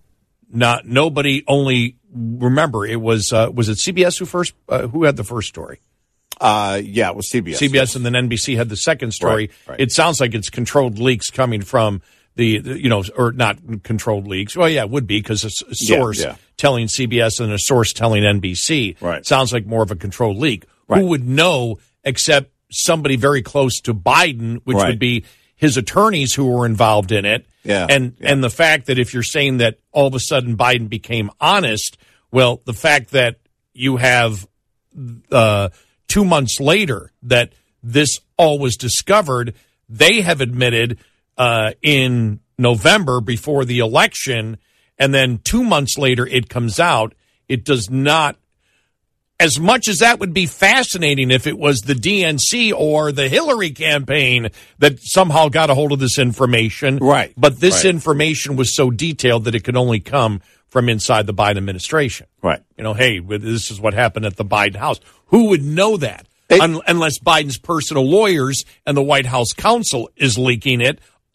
not nobody. Only remember, it was uh, was it C B S who first uh, who had the first story? Uh, yeah, it was C B S. C B S, yes. And then N B C had the second story. Right, right. It sounds like it's controlled leaks coming from the, the, you know, or not controlled leaks. Well, yeah, it would be because a source yeah, yeah. telling C B S and a source telling N B C. Right. Sounds like more of a controlled leak. Right. Who would know except somebody very close to Biden, which right. would be his attorneys who were involved in it. Yeah. And, yeah. and the fact that if you're saying that all of a sudden Biden became honest, well, the fact that you have, uh, two months later that this all was discovered, they have admitted uh, in November before the election, and then two months later it comes out. It does not, as much as that would be fascinating if it was the D N C or the Hillary campaign that somehow got a hold of this information. Right. But this right. information was so detailed that it could only come from inside the Biden administration. Right. You know, hey, this is what happened at the Biden house. Who would know that? They, Un- unless Biden's personal lawyers and the White House counsel is leaking it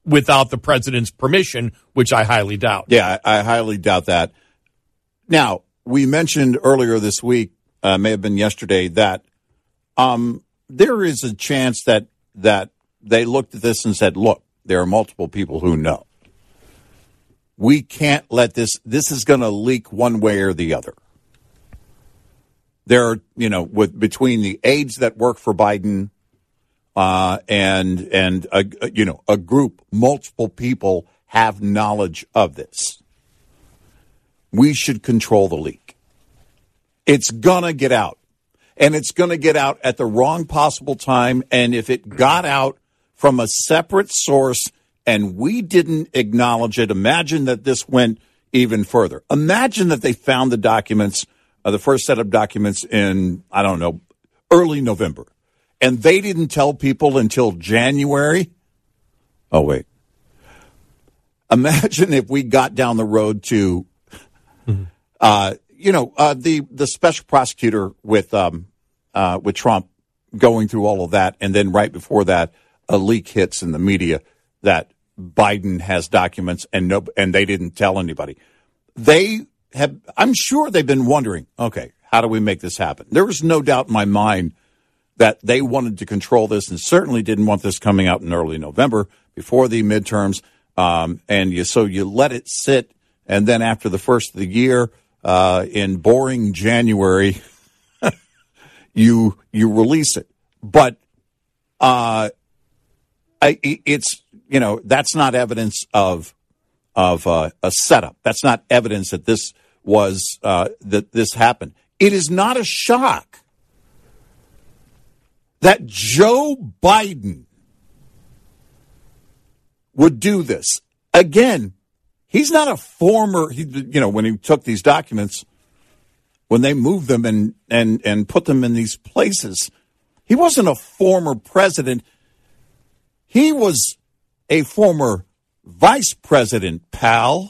without the president's permission, which I highly doubt. Yeah, I, I highly doubt that. Now, we mentioned earlier this week, uh, may have been yesterday, that um, there is a chance that that they looked at this and said, look, there are multiple people who know. We can't let this, this is going to leak one way or the other. There are, you know, with between the aides that work for Biden uh, and, and a, you know, a group, multiple people have knowledge of this. We should control the leak. It's going to get out. And it's going to get out at the wrong possible time. And if it got out from a separate source and we didn't acknowledge it, imagine that this went even further. Imagine that they found the documents, uh, the first set of documents in, I don't know, early November. And they didn't tell people until January. Oh, wait. Imagine if we got down the road to, mm-hmm. uh, you know, uh, the, the special prosecutor with, um, uh, with Trump going through all of that. And then right before that, a leak hits in the media that Biden has documents and no, and they didn't tell anybody. They have, I'm sure they've been wondering, okay, how do we make this happen? There was no doubt in my mind that they wanted to control this and certainly didn't want this coming out in early November before the midterms. Um, and you, so you let it sit. And then after the first of the year, uh, in boring January, you, you release it. But, uh, I, it's, you know, that's not evidence of, of, uh, a setup. That's not evidence that this was, uh, that this happened. It is not a shock that Joe Biden would do this. Again, he's not a former, he, you know, when he took these documents, when they moved them and, and, and put them in these places, he wasn't a former president. He was a former vice president, pal.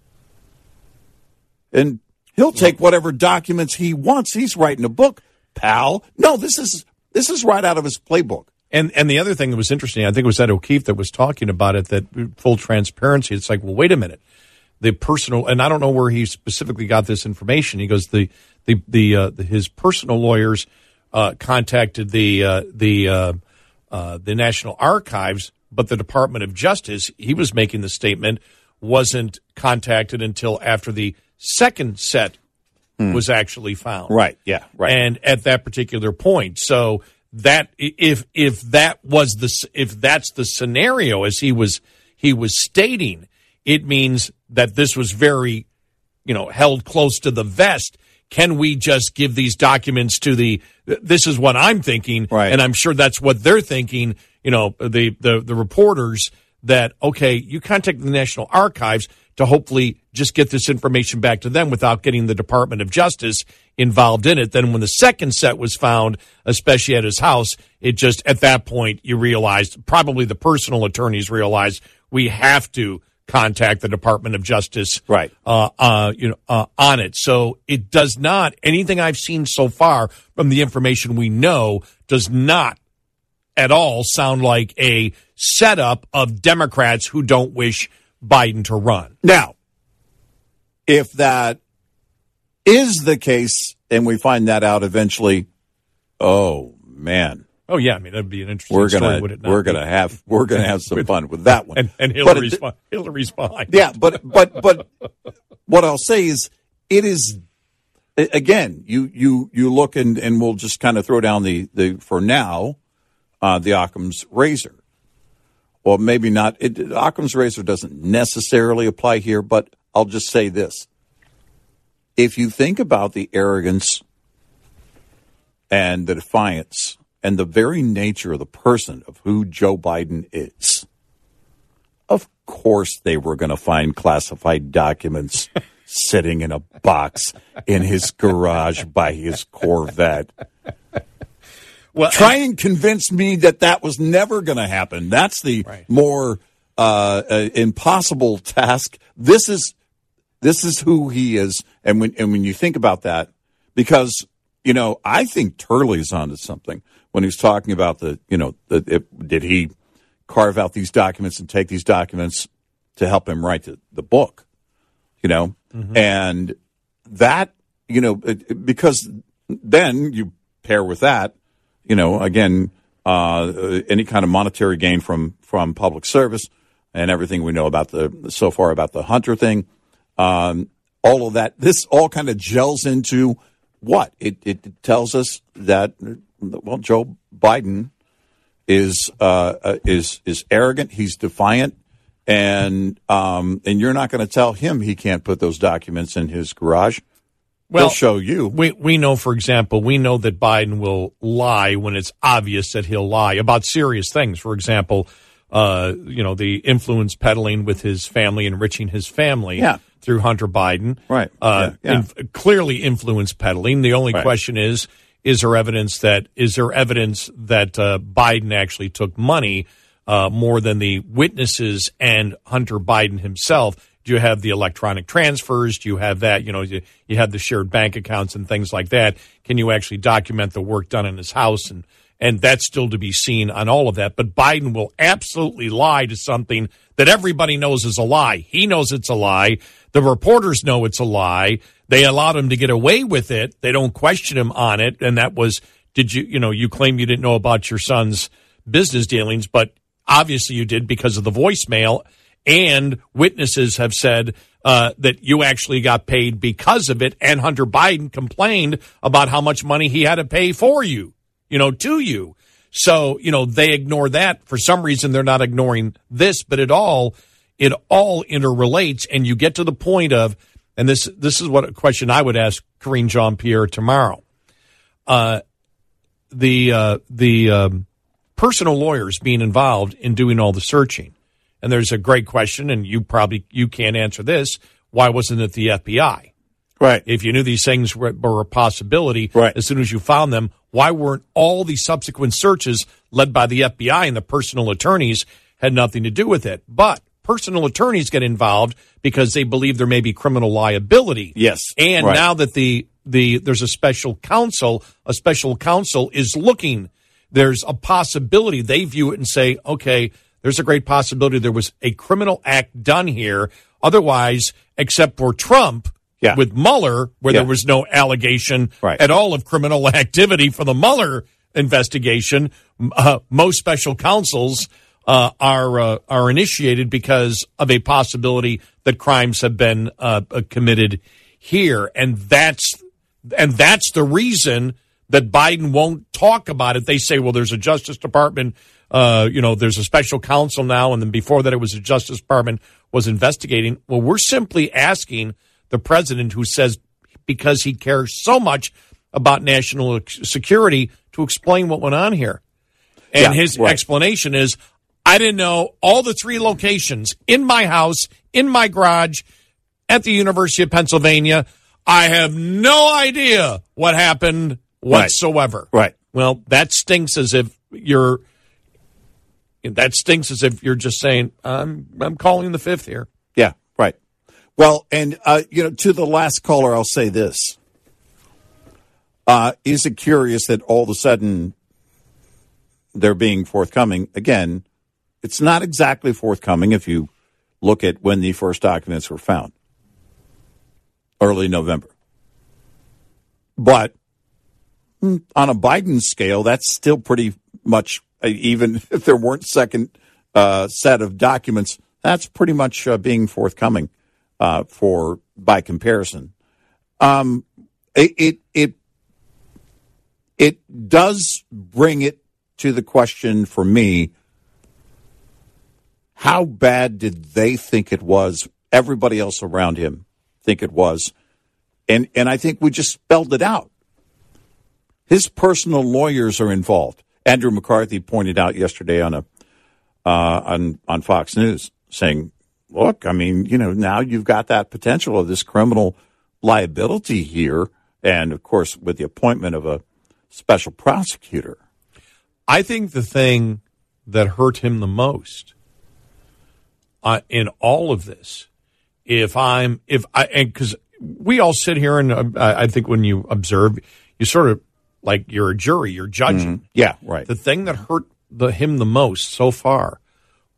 And he'll take whatever documents he wants. He's writing a book, pal. No, this is this is right out of his playbook. And and the other thing that was interesting, I think it was Ed O'Keefe that was talking about it, that full transparency. It's like, well, wait a minute. The personal, and I don't know where he specifically got this information. He goes, the the the, uh, the his personal lawyers uh, contacted the uh, the uh, uh, the National Archives, but the Department of Justice, he was making the statement, wasn't contacted until after the second set hmm. was actually found. Right. Yeah. Right. And at that particular point, so. That if if that was the if that's the scenario as he was he was stating, it means that this was very, you know, held close to the vest. Can we just give these documents to the? This is what I'm thinking, right. And I'm sure that's what they're thinking. You know, the the the reporters that okay, you contact the National Archives to hopefully just get this information back to them without getting the Department of Justice involved in it. Then when the second set was found, especially at his house, it just, at that point, you realized, probably the personal attorneys realized, we have to contact the Department of Justice right. uh, uh, you know, uh, on it. So it does not, anything I've seen so far from the information we know does not at all sound like a setup of Democrats who don't wish Biden to run. Now, if that is the case and we find that out eventually, oh man. Oh yeah, I mean that'd be an interesting we're gonna, story, would it not? We're gonna have we're gonna have some fun with that one. And, and Hillary's, it, Hillary's behind. Yeah, but but but what I'll say is it is again, you you you look and, and we'll just kind of throw down the, the for now, uh, the Occam's razor. Well, maybe not. It, Occam's razor doesn't necessarily apply here, but I'll just say this. If you think about the arrogance and the defiance and the very nature of the person of who Joe Biden is, of course they were going to find classified documents sitting in a box in his garage by his Corvette. Well, try and convince me that that was never going to happen. That's the right. more uh, uh, impossible task. This is this is who he is, and when and when you think about that, because you know, I think Turley's onto something when he's talking about the you know, the, it, did he carve out these documents and take these documents to help him write the, the book, you know, mm-hmm. and that, you know, it, because then you pair with that, you know, again, uh, any kind of monetary gain from, from public service and everything we know about the, so far about the Hunter thing, um, all of that, this all kind of gels into what? It, it tells us that, well, Joe Biden is, uh, uh, is, is arrogant. He's defiant. And, um, and you're not going to tell him he can't put those documents in his garage. Well, He'll show you. We we know, for example, we know that Biden will lie when it's obvious that he'll lie about serious things. For example, uh, you know, the influence peddling with his family, enriching his family yeah. through Hunter Biden. Right. Uh, yeah, yeah. In, clearly influence peddling. The only right. question is, is there evidence that is there evidence that uh, Biden actually took money uh, more than the witnesses and Hunter Biden himself? Do you have the electronic transfers? Do you have that? You know, you, you have the shared bank accounts and things like that. Can you actually document the work done in his house? And, and that's still to be seen on all of that. But Biden will absolutely lie to something that everybody knows is a lie. He knows it's a lie. The reporters know it's a lie. They allowed him to get away with it. They don't question him on it. And that was, did you, you know, you claim you didn't know about your son's business dealings, but obviously you did because of the voicemail. And witnesses have said uh, that you actually got paid because of it. And Hunter Biden complained about how much money he had to pay for you, you know, to you. So, you know, they ignore that. For some reason, they're not ignoring this, but it all, it all interrelates. And you get to the point of, and this, this is what a question I would ask Karine Jean-Pierre tomorrow. Uh, the, uh, the um, personal lawyers being involved in doing all the searching. And there's a great question, and you probably you can't answer this. Why wasn't it the F B I? Right. If you knew these things were, were a possibility, right. as soon as you found them, why weren't all the subsequent searches led by the F B I and the personal attorneys had nothing to do with it? But personal attorneys get involved because they believe there may be criminal liability. Yes. And right. now that the the there's a special counsel, a special counsel is looking. There's a possibility they view it and say, okay, there's a great possibility there was a criminal act done here. Otherwise, except for Trump yeah. with Mueller, where yeah. there was no allegation right. at all of criminal activity for the Mueller investigation, uh, most special counsels uh, are uh, are initiated because of a possibility that crimes have been uh, committed here, and that's and that's the reason that Biden won't talk about it. They say, well, there's a Justice Department. Uh, you know, there's a special counsel now, and then before that it was the Justice Department was investigating. Well, we're simply asking the president, who says because he cares so much about national security, to explain what went on here. And yeah, his right. explanation is, I didn't know all the three locations in my house, in my garage, at the University of Pennsylvania. I have no idea what happened whatsoever. Right. right. Well, that stinks as if you're... That stinks as if you're just saying, I'm I'm calling the fifth here. Yeah, right. Well, and, uh, you know, to the last caller, I'll say this. Uh, is it curious that all of a sudden they're being forthcoming? Again, it's not exactly forthcoming if you look at when the first documents were found. Early November. But on a Biden scale, that's still pretty much... Even if there weren't second uh, set of documents, that's pretty much uh, being forthcoming uh, for by comparison. Um, it, it it it does bring it to the question for me: how bad did they think it was? Everybody else around him think it was, and and I think we just spelled it out. His personal lawyers are involved. Andrew McCarthy pointed out yesterday on a uh, on on Fox News, saying, "Look, I mean, you know, now you've got that potential of this criminal liability here, and of course, with the appointment of a special prosecutor." I think the thing that hurt him the most uh, in all of this, if I'm if I and because we all sit here and uh, I think when you observe, you sort of. Like you're a jury, you're judging. Mm-hmm. Yeah, right. The thing that hurt the, him the most so far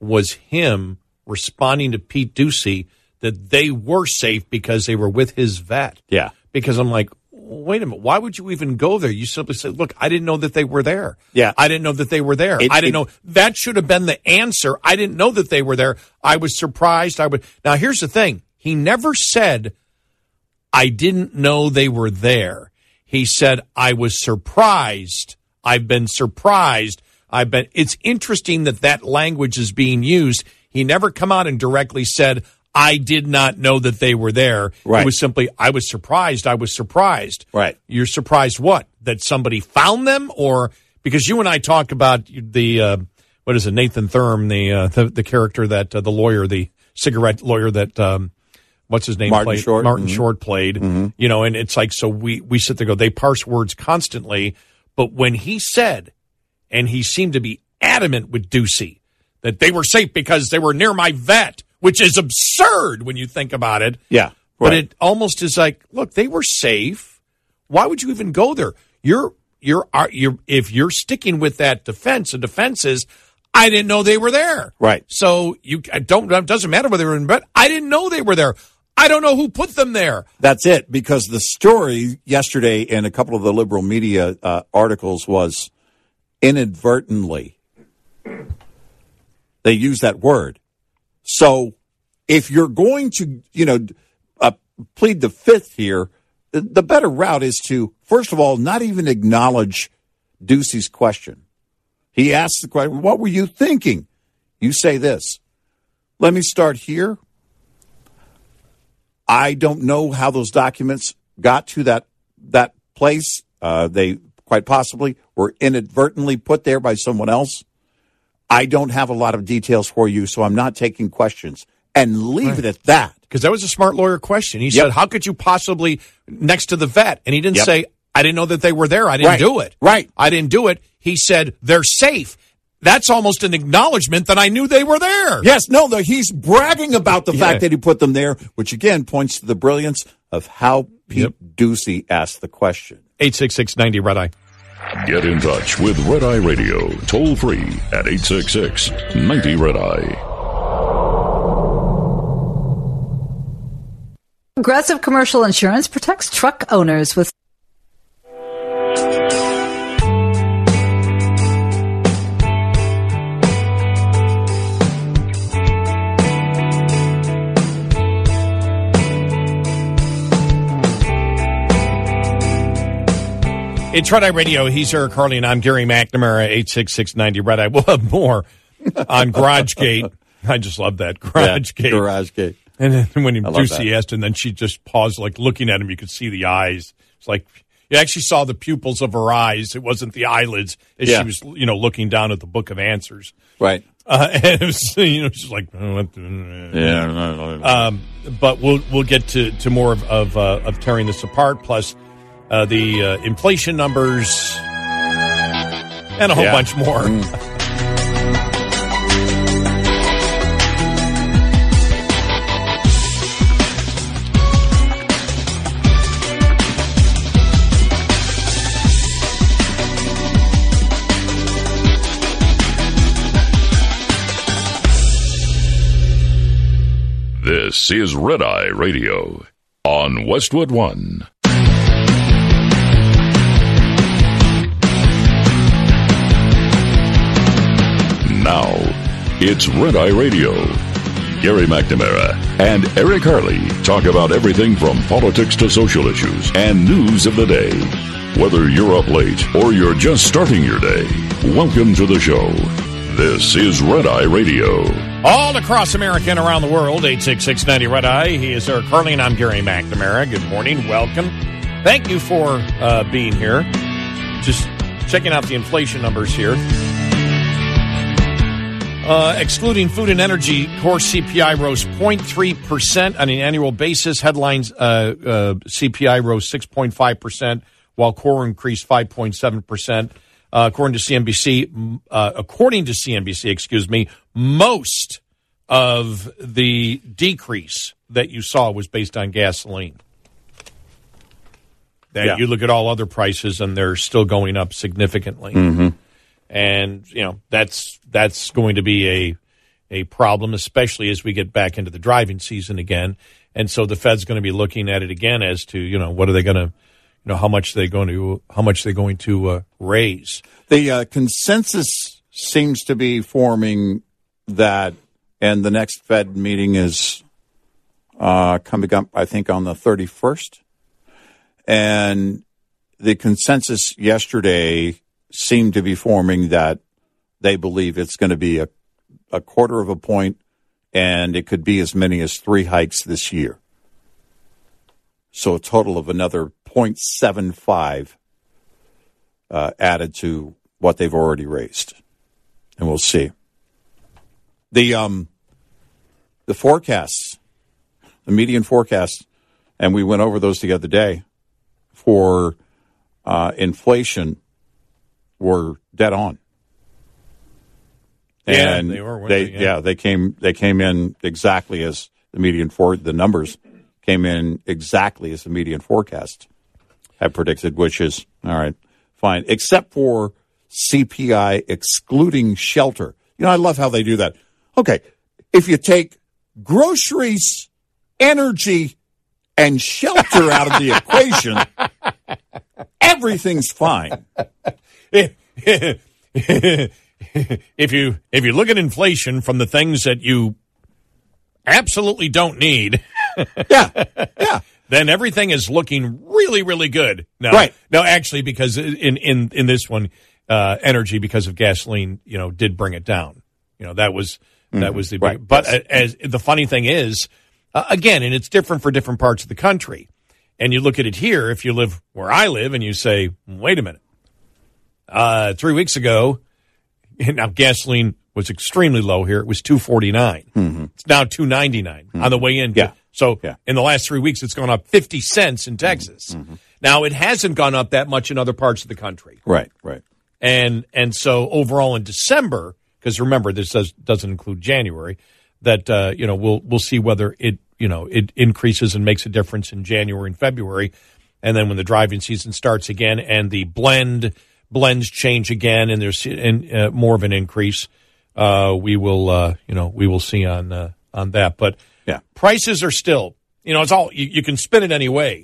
was him responding to Pete Ducey that they were safe because they were with his vet. Yeah. Because I'm like, wait a minute, why would you even go there? You simply said, look, I didn't know that they were there. Yeah. I didn't know that they were there. It, I didn't it, know. That should have been the answer. I didn't know that they were there. I was surprised. I would. Now, here's the thing. He never said, I didn't know they were there. He said, I was surprised. I've been surprised. I've been. It's interesting that that language is being used. He never come out and directly said, I did not know that they were there. Right. It was simply, I was surprised. I was surprised. Right. You're surprised what? That somebody found them? Or because you and I talk about the, uh, what is it, Nathan Thurm, the uh, the, the character that, uh, the lawyer, the cigarette lawyer that, um, what's his name? Martin played? Short. Martin Mm-hmm. Short played. Mm-hmm. You know, and it's like, so we, we sit there and go, they parse words constantly. But when he said, and he seemed to be adamant with Ducey, that they were safe because they were near my vet, which is absurd when you think about it. Yeah. Right. But it almost is like, look, they were safe. Why would you even go there? You're, you're, you're, if you're sticking with that defense, the defense is, I didn't know they were there. Right. So you I don't, it doesn't matter whether they were in bed. I didn't know they were there. I don't know who put them there. That's it, because the story yesterday in a couple of the liberal media uh, articles was inadvertently. They use that word. So if you're going to, you know, uh, plead the fifth here, the, the better route is to, first of all, not even acknowledge Ducey's question. He asked the question, what were you thinking? You say this. Let me start here. I don't know how those documents got to that that place. Uh, they quite possibly were inadvertently put there by someone else. I don't have a lot of details for you, so I'm not taking questions. And leave Right. it at that. Because that was a smart lawyer question. He Yep. said, how could you possibly, next to the vet? And he didn't Yep. say, I didn't know that they were there. I didn't Right. do it. Right. I didn't do it. He said, they're safe. That's almost an acknowledgement that I knew they were there. Yes, no, no, he's bragging about the Yeah. fact that he put them there, which again points to the brilliance of how Pete Yep. Ducey asked the question. eight six six ninety Red Eye. Get in touch with Red Eye Radio, toll free at eight six six ninety Red Eye. Progressive Commercial Insurance protects truck owners with It's Red Eye Radio. He's Eric Harley, and I'm Gary McNamara, eight six six ninety Red Eye. We'll have more on GarageGate. I just love that, GarageGate. Yeah, GarageGate. And then when I love Ducey that. asked, and then she just paused, like looking at him, you could see the eyes. It's like you actually saw the pupils of her eyes. It wasn't the eyelids as Yeah. she was, you know, looking down at the book of answers. Right. Uh, and it was, you know, she's like, oh, what the- Yeah. No, no, no. Um, but we'll we'll get to, to more of of, uh, of tearing this apart, plus uh, the uh, inflation numbers and a whole Yeah. bunch more. Mm. This is Red Eye Radio on Westwood One. Now, it's Red Eye Radio. Gary McNamara and Eric Harley talk about everything from politics to social issues and news of the day. Whether you're up late or you're just starting your day, welcome to the show. This is Red Eye Radio. All across America and around the world, eight six six ninety Red Eye. He is Eric Harley, and I'm Gary McNamara. Good morning. Welcome. Thank you for uh, being here. Just checking out the inflation numbers here. Uh, excluding food and energy, core C P I rose zero point three percent on an annual basis. Headlines uh, uh, C P I rose six point five percent, while core increased five point seven percent. Uh, according to C N B C, uh, according to C N B C, excuse me, most of the decrease that you saw was based on gasoline. That Yeah. you look at all other prices, and they're still going up significantly. Mm-hmm. And, you know, that's that's going to be a a problem, especially as we get back into the driving season again. And so the Fed's going to be looking at it again as to, you know, what are they going to, you know, how much they going to, how much they're going to uh, raise. The uh, consensus seems to be forming that, and the next Fed meeting is uh, coming up, I think, on the thirty-first. And the consensus yesterday seemed to be forming that they believe it's going to be a, a quarter of a point, and it could be as many as three hikes this year. So a total of another zero point seven five uh, added to what they've already raised. And we'll see. The um, the forecasts, the median forecasts, and we went over those the other day, for uh, inflation were dead on. Yeah, And they were, weren't they, they? Yeah. yeah, they came they came in exactly as the median for the numbers came in exactly as the median forecast had predicted, which is all right, fine, except for C P I excluding shelter. You know, I love how they do that. Okay, if you take groceries, energy, and shelter out of the equation, everything's fine. If you if you look at inflation from the things that you absolutely don't need, yeah, yeah, then everything is looking really, really good. No, right. No, actually, because in in in this one, uh, energy because of gasoline, you know, did bring it down. You know, that was that Mm-hmm. was the big, Right. but Yes. as the funny thing is, uh, again, and it's different for different parts of the country. And you look at it here, if you live where I live, and you say, "Wait a minute, uh, three weeks ago." Now, gasoline was extremely low here. It was two forty-nine. Mm-hmm. It's now two ninety-nine on the way in. Yeah. So Yeah. in the last three weeks, it's gone up fifty cents in Texas. Mm-hmm. Now, it hasn't gone up that much in other parts of the country. Right, right. And and so overall in December, because remember, this does, doesn't include January, that, uh, you know, we'll we'll see whether it, you know, it increases and makes a difference in January and February. And then when the driving season starts again and the blend blends change again and there's in, uh, more of an increase, uh, we will, uh, you know, we will see on uh, on that. But yeah, prices are still, you know, it's all, you, you can spin it any way.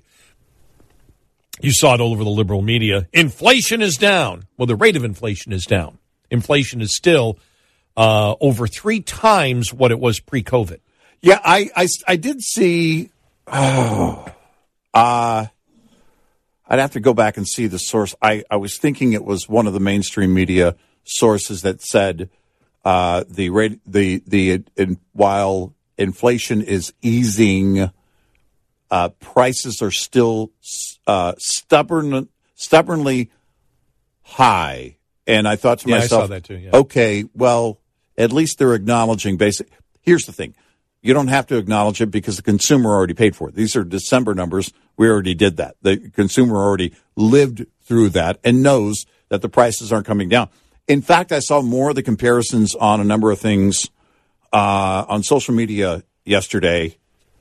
You saw it all over the liberal media. Inflation is down. Well, the rate of inflation is down. Inflation is still uh, over three times what it was pre-COVID. Yeah, I, I, I did see, oh, uh, I'd have to go back and see the source. I, I was thinking it was one of the mainstream media sources that said uh, the rate, the the in, while inflation is easing, uh, prices are still uh, stubborn, stubbornly high. And I thought to Yeah, I myself, saw that too, yeah. okay, well, at least they're acknowledging basic. Here's the thing. You don't have to acknowledge it because the consumer already paid for it. These are December numbers. We already did that. The consumer already lived through that and knows that the prices aren't coming down. In fact, I saw more of the comparisons on a number of things uh, on social media yesterday,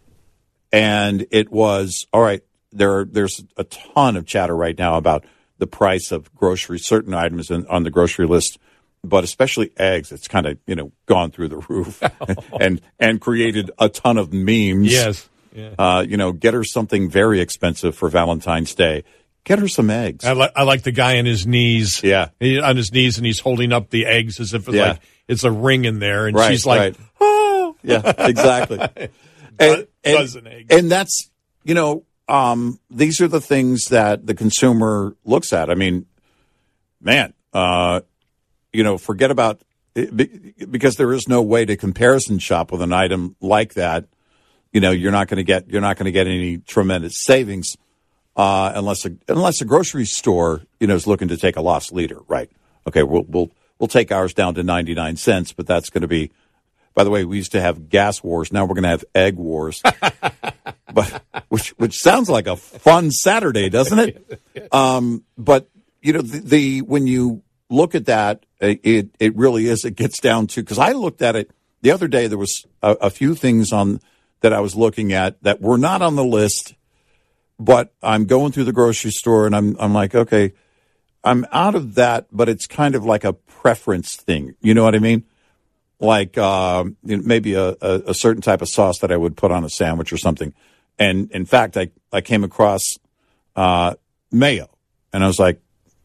and it was, all right, there. there's a ton of chatter right now about the price of groceries, certain items in, on the grocery list, but especially eggs. It's kind of, you know, gone through the roof and and created a ton of memes. Yes. Yeah. Uh, you know, get her something very expensive for Valentine's Day. Get her some eggs. I, li- I like the guy on his knees. Yeah. He, on his knees, and he's holding up the eggs as if it's Yeah. like it's a ring in there. And Right, she's like, right. oh. Yeah, exactly. Do- and, dozen and, eggs. and that's, you know, um, these are the things that the consumer looks at. I mean, man, uh, you know, forget about it, because there is no way to comparison shop with an item like that. You know, you're not going to get you're not going to get any tremendous savings uh, unless a, unless a grocery store, you know, is looking to take a loss leader, right? Okay, we'll we'll we'll take ours down to ninety-nine cents, but that's going to be. By the way, we used to have gas wars. Now we're going to have egg wars, but which which sounds like a fun Saturday, doesn't it? Um, but you know, the, the when you look at that, it it really is. It gets down to, because I looked at it the other day. There was a, a few things on that I was looking at that were not on the list, but I'm going through the grocery store and I'm I'm like, okay, I'm out of that, but it's kind of like a preference thing. You know what I mean? like uh, you know, maybe a, a, a certain type of sauce that I would put on a sandwich or something. And in fact, I, I came across uh, mayo, and I was like,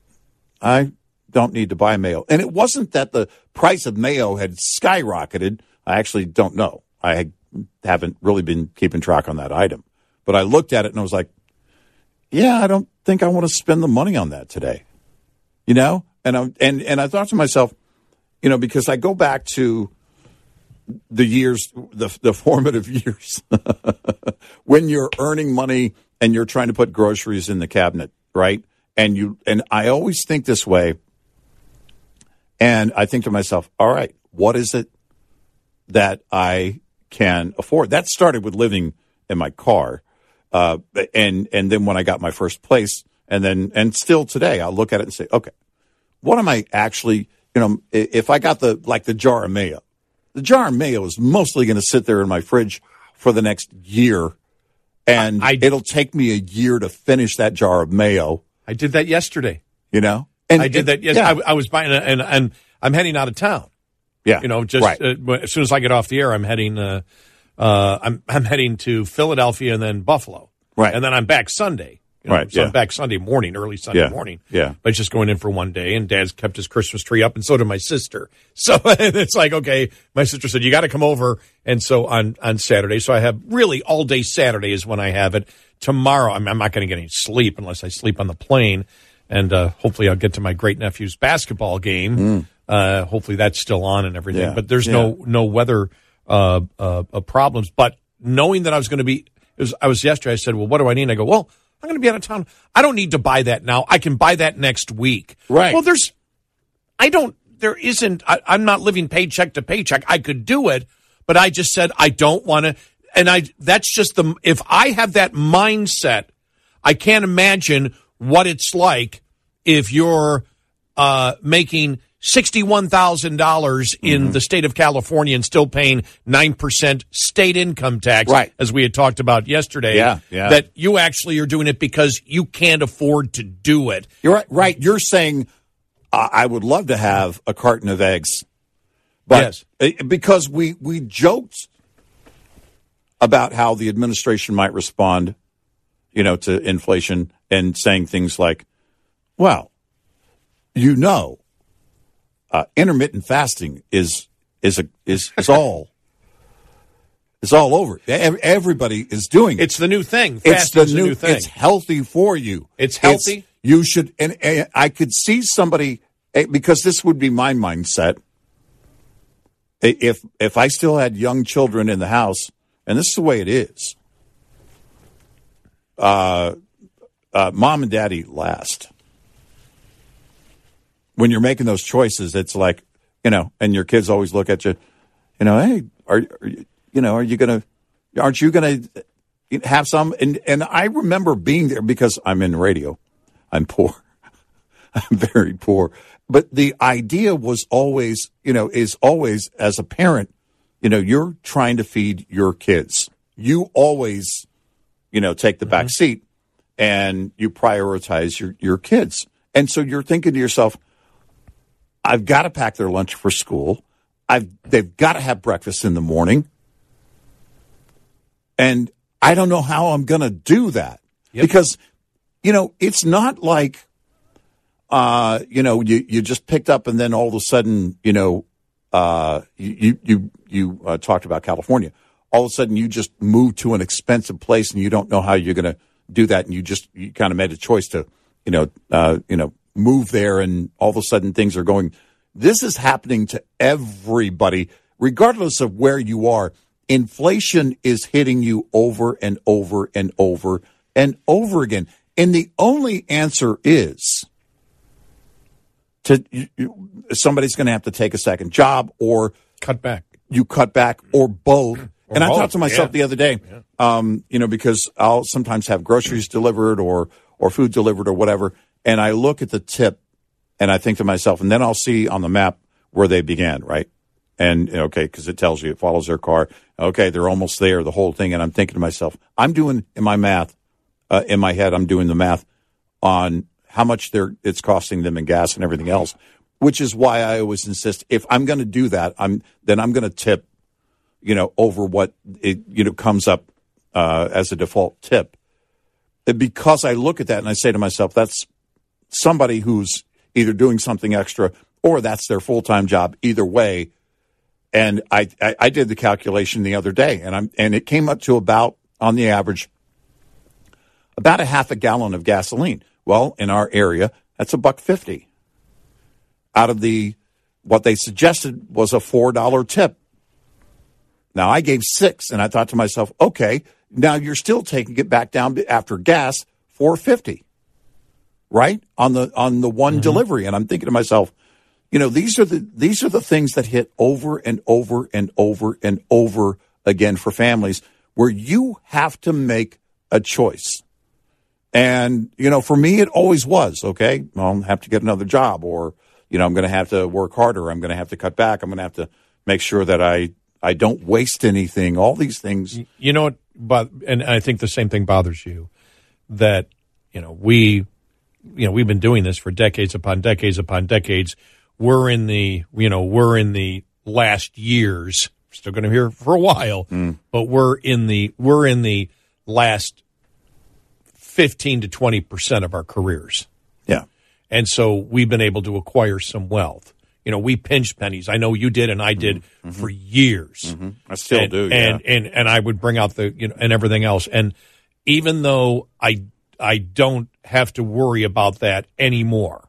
I don't need to buy mayo. And it wasn't that the price of mayo had skyrocketed. I actually don't know. I haven't really been keeping track on that item. But I looked at it and I was like, yeah, I don't think I want to spend the money on that today. You know? And I, and, and I thought to myself, you know, because I go back to the years, the, the formative years, when you're earning money and you're trying to put groceries in the cabinet, right? And you and I always think this way, and I think to myself, all right, what is it that I can afford? That started with living in my car, uh, and and then when I got my first place, and then and still today, I'll look at it and say, okay, what am I actually, you know, if I got the like the jar of mayo, the jar of mayo is mostly going to sit there in my fridge for the next year, and I, I, it'll take me a year to finish that jar of mayo. I did that yesterday. You know, and I did that. Yes, yeah. I, I was buying, a, and and I'm heading out of town. Yeah, you know, just right. uh, as soon as I get off the air, I'm heading. Uh, uh, I'm I'm heading to Philadelphia and then Buffalo. Right, and then I'm back Sunday. You know, right, so yeah. I'm back Sunday morning, early Sunday yeah. morning. Yeah, but just going in for one day, and Dad's kept his Christmas tree up, and so did my sister. So it's like, okay, my sister said you got to come over, and so on on Saturday. So I have really all day Saturday is when I have it. Tomorrow, I'm, I'm not going to get any sleep unless I sleep on the plane. And uh, hopefully I'll get to my great-nephew's basketball game. Mm. Uh, hopefully that's still on and everything. Yeah. But there's yeah. no no weather uh, uh, uh, problems. But knowing that I was going to be – I was yesterday, I said, well, what do I need? And I go, well, I'm going to be out of town. I don't need to buy that now. I can buy that next week. Right. Well, there's – I don't – there isn't – I'm not living paycheck to paycheck. I could do it, but I just said I don't want to – and I that's just the – if I have that mindset, I can't imagine – what it's like if you're uh, making sixty-one thousand dollars in mm-hmm. the state of California and still paying nine percent state income tax, right. as we had talked about yesterday, yeah, yeah. that you actually are doing it because you can't afford to do it. You're right. right. You're saying uh, I would love to have a carton of eggs, but yes. because we, we joked about how the administration might respond, you know, to inflation and saying things like, well, you know, uh, intermittent fasting is is a is is all is all over. Everybody is doing it. It's the new thing. It's the new, new thing. It's healthy for you. It's healthy. It's, you should, and, and I could see somebody because this would be my mindset. If if I still had young children in the house, and this is the way it is. Uh, uh, mom and dad eat last. When you're making those choices, it's like, you know, and your kids always look at you, you know, hey, are, are you, you know, are you going to, aren't you going to have some? And, and I remember being there because I'm in radio. I'm poor. I'm very poor. But the idea was always, you know, is always as a parent, you know, you're trying to feed your kids. You always, you know, take the back seat and you prioritize your, your kids. And so you're thinking to yourself, I've got to pack their lunch for school. I've they've got to have breakfast in the morning. And I don't know how I'm going to do that. Yep. Because, you know, it's not like, uh, you know, you, you just picked up and then all of a sudden, you know, uh, you, you, you uh, talked about California. All of a sudden you just moved to an expensive place and you don't know how you're going to do that. And you just, you kind of made a choice to, you know, uh, you know, move there and all of a sudden things are going. This is happening to everybody, regardless of where you are. Inflation is hitting you over and over and over and over again. And the only answer is to you, you, somebody's going to have to take a second job or cut back. You cut back or both. Or and I both. thought to myself yeah. the other day, yeah. um, you know, because I'll sometimes have groceries delivered or or food delivered or whatever. And I look at the tip and I think to myself, and then I'll see on the map where they began, right? And, okay, because it tells you, it follows their car. Okay, they're almost there, the whole thing. And I'm thinking to myself, I'm doing in my math, uh, in my head, I'm doing the math on how much they're it's costing them in gas and everything else. which is why I always insist, if I'm going to do that, I'm then I'm going to tip, you know, over what it, you know, comes up uh, as a default tip. Because I look at that and I say to myself, that's somebody who's either doing something extra or that's their full-time job, either way. And I, I, I did the calculation the other day, and I'm and it came up to about, on the average, about a half a gallon of gasoline. Well, in our area, that's a buck fifty. Out of the, what they suggested was a four dollar tip. Now, I gave six, and I thought to myself, okay, now you're still taking it back down after gas, four fifty, right, on the on the one mm-hmm. delivery. And I'm thinking to myself, you know, these are the these are the things that hit over and over and over and over again for families, where you have to make a choice. And, you know, for me, it always was, okay, well, I'll have to get another job, or, you know, I'm going to have to work harder. I'm going to have to cut back. I'm going to have to make sure that I, I don't waste anything, all these things. You know what, but, and I think the same thing bothers you, that, you know, we, you know, we've been doing this for decades upon decades upon decades. We're in the, you know, we're in the last years, still going to hear for a while, mm. but we're in the, we're in the last fifteen to twenty percent of our careers. Yeah. And so we've been able to acquire some wealth. You know, we pinched pennies. I know you did, and I did mm-hmm. for years. Mm-hmm. I still and, do, yeah. And, and, and I would bring out the, you know, and everything else. And even though I, I don't have to worry about that anymore,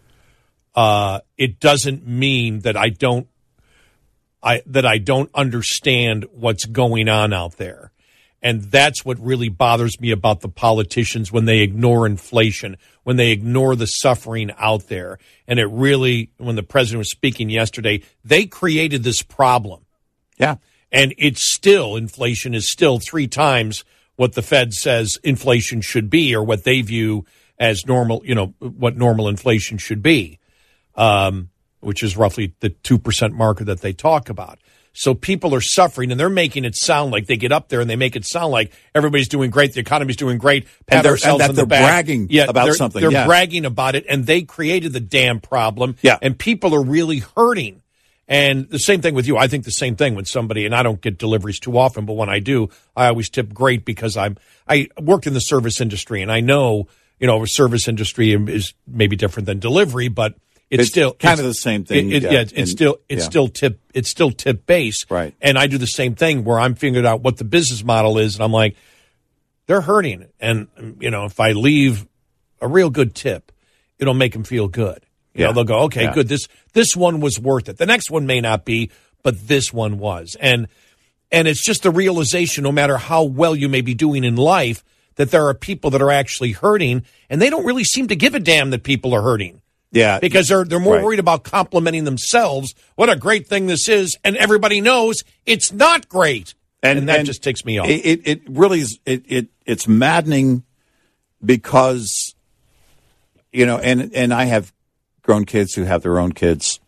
uh, it doesn't mean that I don't, I, that I don't understand what's going on out there. And that's what really bothers me about the politicians, when they ignore inflation, when they ignore the suffering out there. And it really, when the president was speaking yesterday, they created this problem. Yeah. And it's still, inflation is still three times what the Fed says inflation should be, or what they view as normal, you know, what normal inflation should be, um, which is roughly the two percent marker that they talk about. So people are suffering, and they're making it sound like, they get up there and they make it sound like everybody's doing great, the economy's doing great, pat ourselves and that on they're the back. bragging yeah, about they're, something. They're yeah. bragging about it, and they created the damn problem. Yeah. And people are really hurting. And the same thing with you. I think the same thing when somebody, and I don't get deliveries too often, but when I do, I always tip great, because I'm I worked in the service industry, and I know, you know, service industry is maybe different than delivery, but It's, it's still kind it's, of the same thing. It, it, yeah, yeah, it's and, still it's yeah. still tip it's still tip based, right? And I do the same thing, where I'm figuring out what the business model is, and I'm like, they're hurting, and you know, if I leave a real good tip, it'll make them feel good. You yeah. know, they'll go, okay, yeah. good. This this one was worth it. The next one may not be, but this one was, and and it's just the realization, no matter how well you may be doing in life, that there are people that are actually hurting, and they don't really seem to give a damn that people are hurting. Yeah, because they're they're more right. worried about complimenting themselves. What a great thing this is, and everybody knows it's not great, and, and that and just ticks me off. It, it it really is. It it it's maddening, because, you know, and and I have grown kids who have their own kids,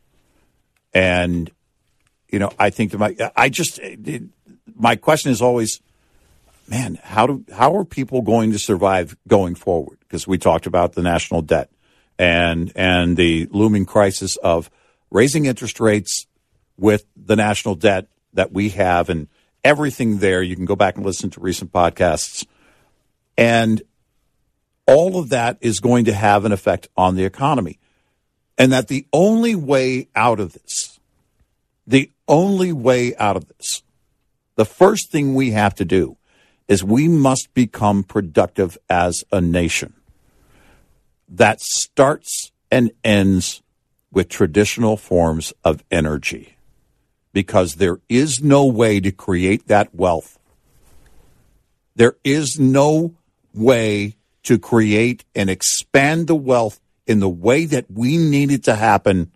and you know, I think to my I just it, my question is always, man, how do how are people going to survive going forward? Because we talked about the national debt. And and the looming crisis of raising interest rates with the national debt that we have, and everything there. You can go back and listen to recent podcasts. And all of that is going to have an effect on the economy. And that the only way out of this, the only way out of this, the first thing we have to do is we must become productive as a nation. That starts and ends with traditional forms of energy, because there is no way to create that wealth. There is no way to create and expand the wealth in the way that we need it to happen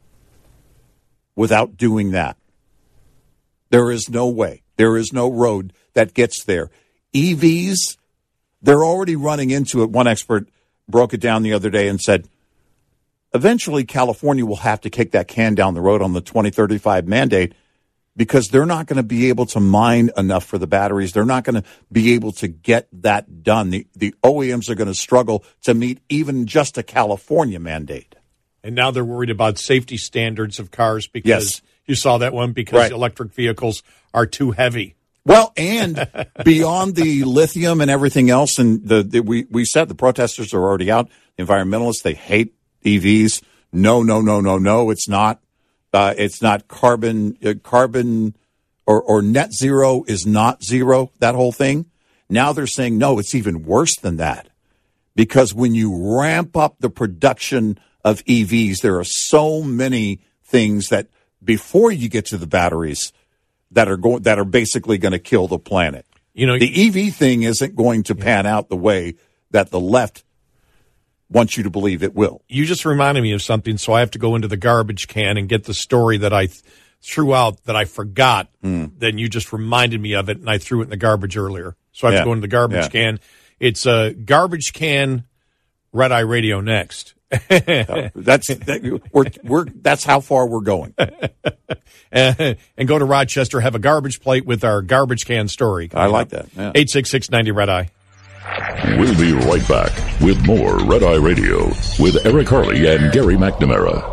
without doing that. There is no way. There is no road that gets there. E Vs, they're already running into it. One expert broke it down the other day and said, eventually California will have to kick that can down the road on the twenty thirty-five mandate, because they're not going to be able to mine enough for the batteries. They're not going to be able to get that done. The, the O E Ms are going to struggle to meet even just a California mandate. And now they're worried about safety standards of cars because Yes. you saw that one because Right. electric vehicles are too heavy. Well, and beyond the lithium and everything else, and the, the we we said the protesters are already out. The environmentalists, they hate E Vs. No, no, no, no, no. It's not. Uh, it's not carbon. Uh, carbon or or net zero is not zero. That whole thing. Now they're saying no. It's even worse than that, because when you ramp up the production of E Vs, there are so many things that before you get to the batteries that are going that are basically going to kill the planet. You know, the E V thing isn't going to pan out the way that the left wants you to believe it will. You just reminded me of something, so I have to go into the garbage can and get the story that I th- threw out that I forgot. Mm. Then you just reminded me of it, and I threw it in the garbage earlier. So I have Yeah. to go into the garbage Yeah. can. It's a garbage can Red Eye Radio next. that's that, we're we're that's how far we're going. and, and go to Rochester, have a garbage plate with our garbage can story. I like that. Yeah. eight six six ninety Red Eye. We'll be right back with more Red Eye Radio with Eric Harley and Gary McNamara.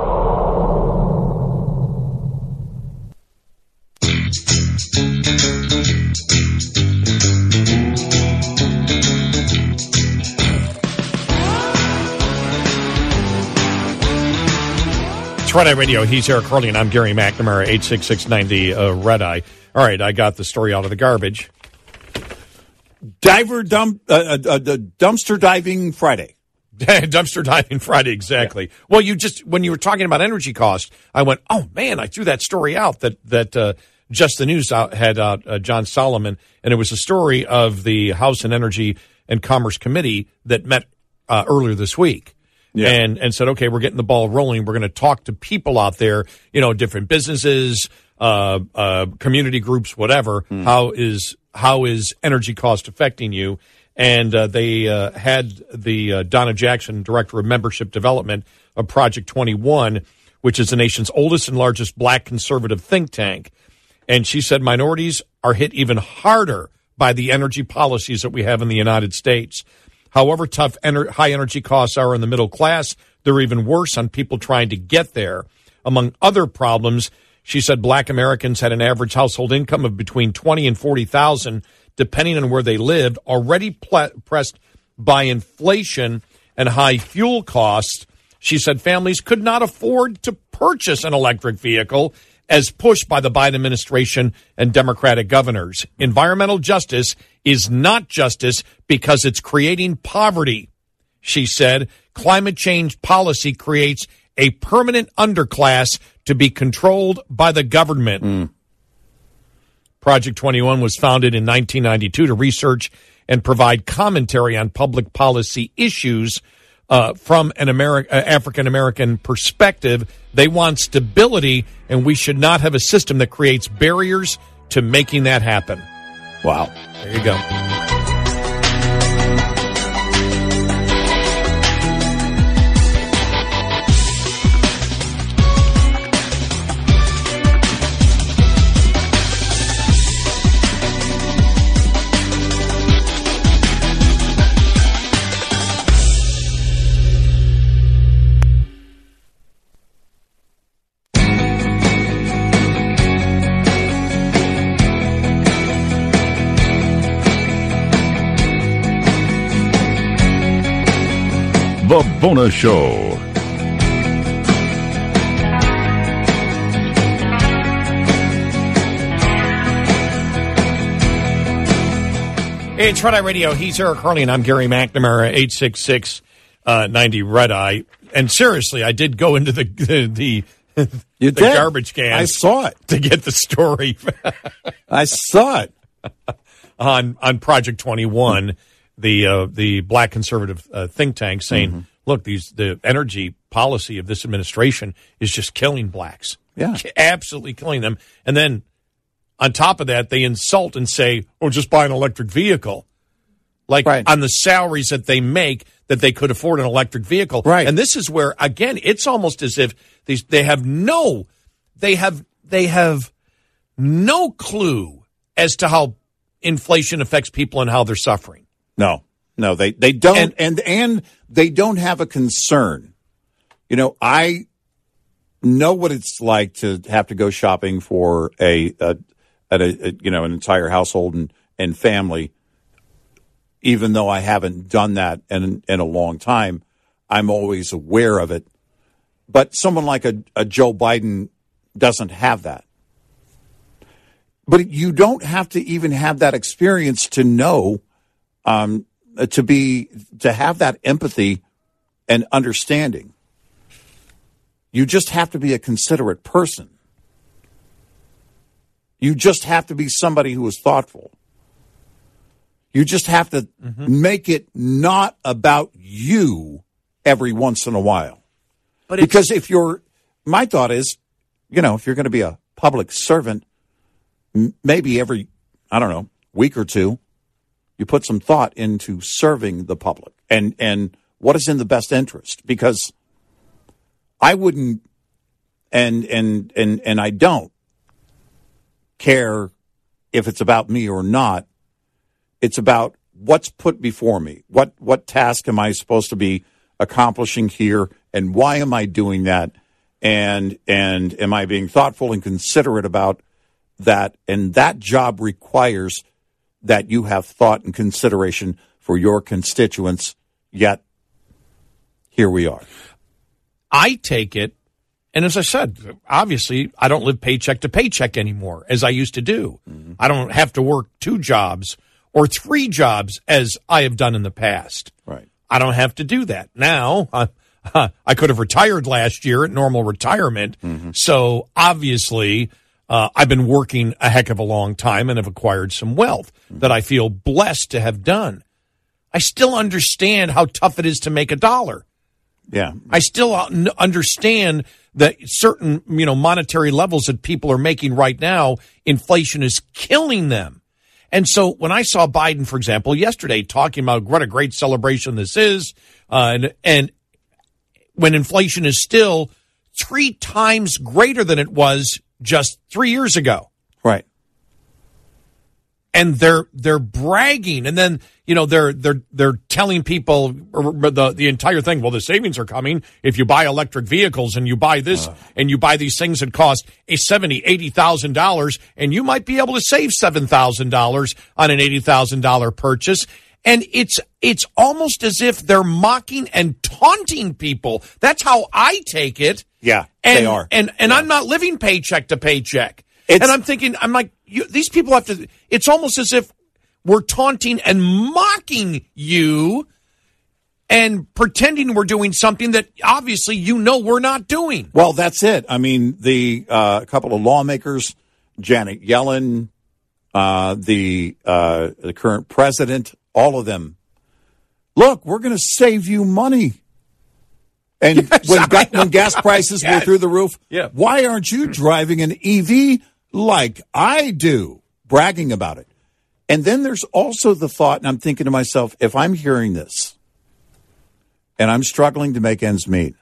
It's Red Eye Radio. He's Eric Harley, and I'm Gary McNamara, eight six six ninety uh, Red Eye. All right, I got the story out of the garbage. Diver dump uh, uh, uh, dumpster diving Friday. Dumpster diving Friday, exactly. Yeah. Well, you just when you were talking about energy costs, I went, oh man, I threw that story out that that uh, Just the News out, had out uh, John Solomon, and it was a story of the House and Energy and Commerce Committee that met uh, earlier this week. Yeah. And and said, okay, we're getting the ball rolling. We're going to talk to people out there, you know, different businesses, uh, uh, community groups, whatever. Mm. How is how is energy cost affecting you? And uh, they uh, had the uh, Donna Jackson, Director of Membership Development of Project twenty-one, which is the nation's oldest and largest black conservative think tank. And she said minorities are hit even harder by the energy policies that we have in the United States. However tough ener- high energy costs are in the middle class, they're even worse on people trying to get there. Among other problems, she said black Americans had an average household income of between twenty and forty thousand, depending on where they lived, already ple- pressed by inflation and high fuel costs. She said families could not afford to purchase an electric vehicle as pushed by the Biden administration and Democratic governors. Environmental justice is not justice because it's creating poverty. She said climate change policy creates a permanent underclass to be controlled by the government. Mm. Project twenty-one was founded in nineteen ninety-two to research and provide commentary on public policy issues uh, from an Ameri- uh, African-American perspective. They want stability, and we should not have a system that creates barriers to making that happen. Wow. There you go. The Bona Show. Hey, it's Red Eye Radio. He's Eric Harley, and I'm Gary McNamara, eight six six ninety Red Eye. And seriously, I did go into the the, the, you the did? garbage can. I saw it. To get the story. I saw it. on on Project twenty-one, the uh, the black conservative uh, think tank saying, mm-hmm. look, these the energy policy of this administration is just killing blacks. Yeah. Absolutely killing them. And then on top of that, they insult and say, oh, just buy an electric vehicle. Like right. on the salaries that they make, that they could afford an electric vehicle. Right. And this is where, again, it's almost as if these they have no, they have they have no clue as to how inflation affects people and how they're suffering. No, no, they, they don't. And, and, and they don't have a concern. You know, I know what it's like to have to go shopping for a, a, a, a you know, an entire household and, and family. Even though I haven't done that in, in a long time, I'm always aware of it. But someone like a, a Joe Biden doesn't have that. But you don't have to even have that experience to know, um, to be, to have that empathy and understanding. You just have to be a considerate person. You just have to be somebody who is thoughtful. You just have to mm-hmm. make it not about you every once in a while. But because if you're, my thought is, you know, if you're going to be a public servant, m- maybe every, I don't know, week or two, you put some thought into serving the public and, and what is in the best interest. Because I wouldn't, and, and, and, and I don't care if it's about me or not. It's about what's put before me. What what task am I supposed to be accomplishing here, and why am I doing that? And and am I being thoughtful and considerate about that? And that job requires that you have thought and consideration for your constituents. Yet, here we are. I take it, and as I said, obviously, I don't live paycheck to paycheck anymore, as I used to do. Mm-hmm. I don't have to work two jobs or three jobs as I have done in the past. Right. I don't have to do that. Now, uh, uh, I could have retired last year at normal retirement. Mm-hmm. So obviously, uh, I've been working a heck of a long time and have acquired some wealth mm-hmm. that I feel blessed to have done. I still understand how tough it is to make a dollar. Yeah. I still understand that certain, you know, monetary levels that people are making right now, inflation is killing them. And so when I saw Biden, for example, yesterday talking about what a great celebration this is, uh, and, and when inflation is still three times greater than it was just three years ago. Right. And they're they're bragging, and then you know they're they're they're telling people the the entire thing. Well, the savings are coming if you buy electric vehicles and you buy this uh. and you buy these things that cost a seventy, eighty thousand dollars, and you might be able to save seven thousand dollars on an eighty thousand dollar purchase. And it's it's almost as if they're mocking and taunting people. That's how I take it. Yeah, and, they are. And and yeah. I'm not living paycheck to paycheck. It's, and I'm thinking, I'm like, you, these people have to, it's almost as if we're taunting and mocking you and pretending we're doing something that obviously you know we're not doing. Well, that's it. I mean, the uh, a couple of lawmakers, Janet Yellen, uh, the uh, the current president, all of them, look, we're going to save you money. And yes, when, ga- when gas prices yes. were through the roof, yeah. why aren't you driving an E V like I do, bragging about it? And then there's also the thought, and I'm thinking to myself, if I'm hearing this and I'm struggling to make ends meet,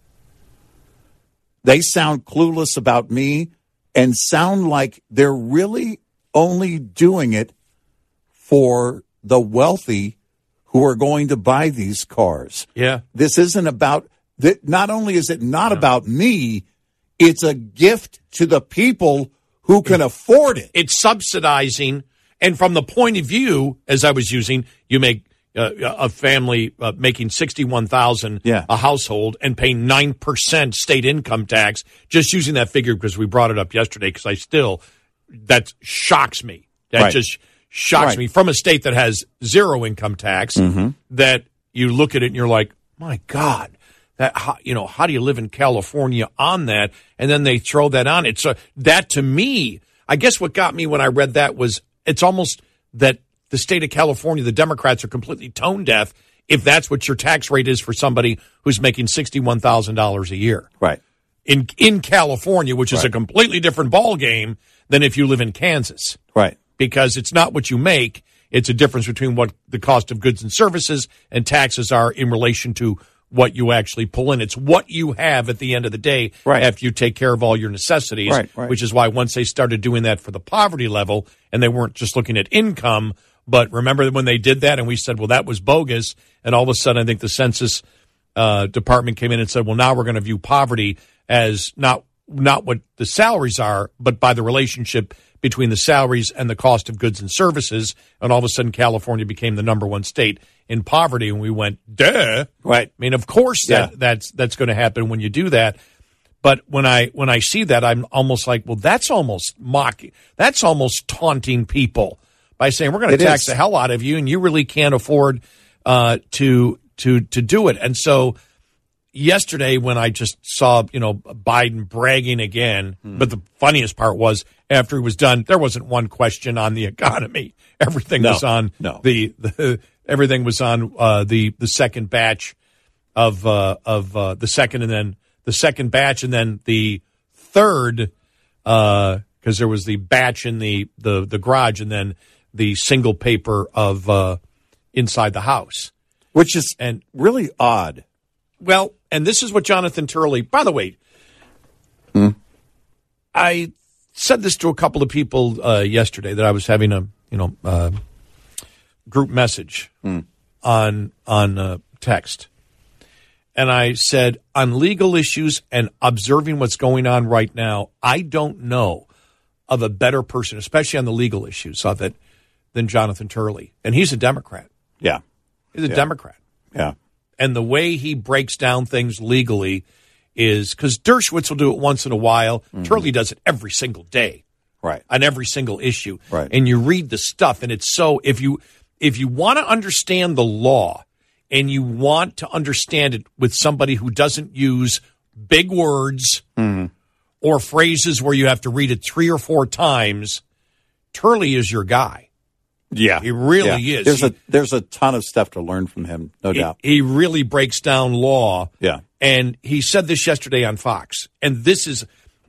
they sound clueless about me and sound like they're really only doing it for the wealthy who are going to buy these cars. Yeah. This isn't about, that. Not only is it not no. about me, it's a gift to the people who can it, afford it. It's subsidizing. And from the point of view, as I was using, you make uh, a family uh, making sixty-one thousand dollars yeah. a household and paying nine percent state income tax, just using that figure because we brought it up yesterday because I still, that shocks me. That right. just shocks right. me. From a state that has zero income tax, mm-hmm. that you look at it and you're like, my God. That how, you know, how do you live in California on that? And then they throw that on it. So that to me, I guess what got me when I read that was it's almost that the state of California, the Democrats are completely tone deaf if that's what your tax rate is for somebody who's making sixty-one thousand dollars a year. Right. In in California, which is right. a completely different ballgame than if you live in Kansas. Right. Because it's not what you make. It's a difference between what the cost of goods and services and taxes are in relation to what you actually pull in. It's what you have at the end of the day right. after you take care of all your necessities, right, right. which is why once they started doing that for the poverty level and they weren't just looking at income, but remember when they did that and we said, well, that was bogus. And all of a sudden, I think the census uh, department came in and said, well, now we're going to view poverty as not not what the salaries are, but by the relationship between the salaries and the cost of goods and services. And all of a sudden, California became the number one state in poverty. And we went, duh. Right. I mean, of course that, Yeah. that's that's going to happen when you do that. But when I when I see that, I'm almost like, well, that's almost mocking. That's almost taunting people by saying we're going It to tax is. the hell out of you, and you really can't afford uh, to to to do it. And so yesterday, when I just saw, you know, Biden bragging again, Hmm. but the funniest part was after he was done, there wasn't one question on the economy. Everything No, was on no. the, the everything was on uh, the the second batch of uh, of uh, the second, and then the second batch, and then the third, because uh, there was the batch in the, the the garage, and then the single paper of uh, inside the house, which is and really odd. Well, and this is what Jonathan Turley, by the way, Hmm. I said this to a couple of people uh, yesterday that I was having a you know uh, group message Hmm. on on uh, text, and I said on legal issues and observing what's going on right now, I don't know of a better person, especially on the legal issues of it, than Jonathan Turley, and he's a Democrat. Yeah, He's a Yeah. Democrat. Yeah. And the way he breaks down things legally is because Dershowitz will do it once in a while. Turley does it every single day, right, on every single issue. Right. And you read the stuff, and it's so if you if you want to understand the law and you want to understand it with somebody who doesn't use big words Mhm. or phrases where you have to read it three or four times, Turley is your guy. Yeah, He really Yeah. is. There's He- a there's a ton of stuff to learn from him, no he, doubt. he really breaks down law. Yeah. And he said this yesterday on Fox. And this is,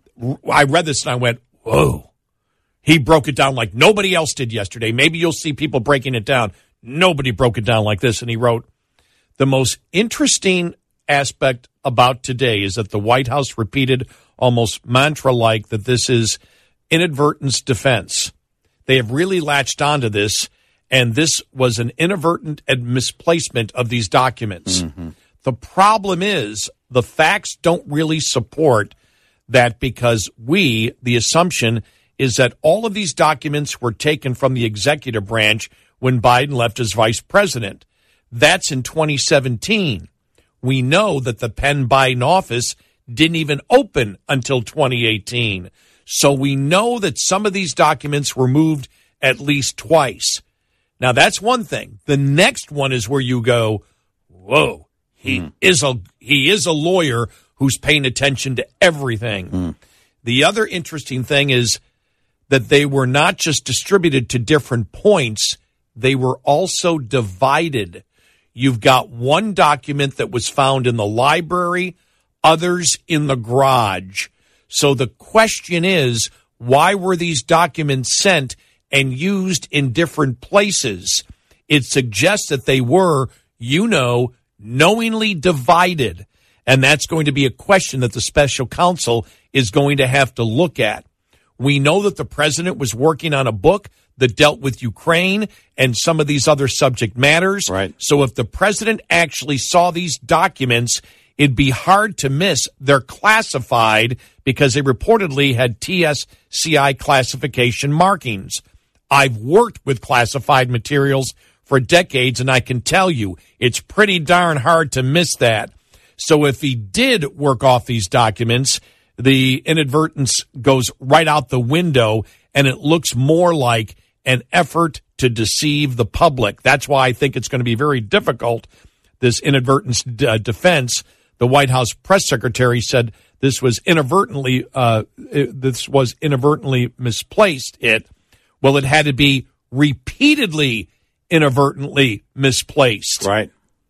I read this and I went, whoa. He broke it down like nobody else did yesterday. Maybe you'll see people breaking it down. Nobody broke it down like this. And he wrote, the most interesting aspect about today is that the White House repeated almost mantra-like that this is inadvertent defense. They have really latched onto this, and this was an inadvertent misplacement of these documents. Mm-hmm. The problem is the facts don't really support that because we, the assumption is that all of these documents were taken from the executive branch when Biden left as vice president. That's in twenty seventeen. We know that the Penn Biden office didn't even open until twenty eighteen. So we know that some of these documents were moved at least twice. Now, that's one thing. The next one is where you go, whoa, he Mm. is a he is a lawyer who's paying attention to everything. Mm. The other interesting thing is that they were not just distributed to different points, they were also divided. You've got one document that was found in the library, others in the garage. So the question is, why were these documents sent and used in different places? It suggests that they were, you know, knowingly divided. And that's going to be a question that the special counsel is going to have to look at. We know that the president was working on a book that dealt with Ukraine and some of these other subject matters. Right. So if the president actually saw these documents, it'd be hard to miss. They're classified because they reportedly had T S C I classification markings. I've worked with classified materials for decades, and I can tell you it's pretty darn hard to miss that. So if he did work off these documents, the inadvertence goes right out the window, and it looks more like an effort to deceive the public. That's why I think it's going to be very difficult, this inadvertence uh, defense. The White House press secretary said this was inadvertently uh, this was inadvertently misplaced. It well, it had to be repeatedly inadvertently misplaced. Right.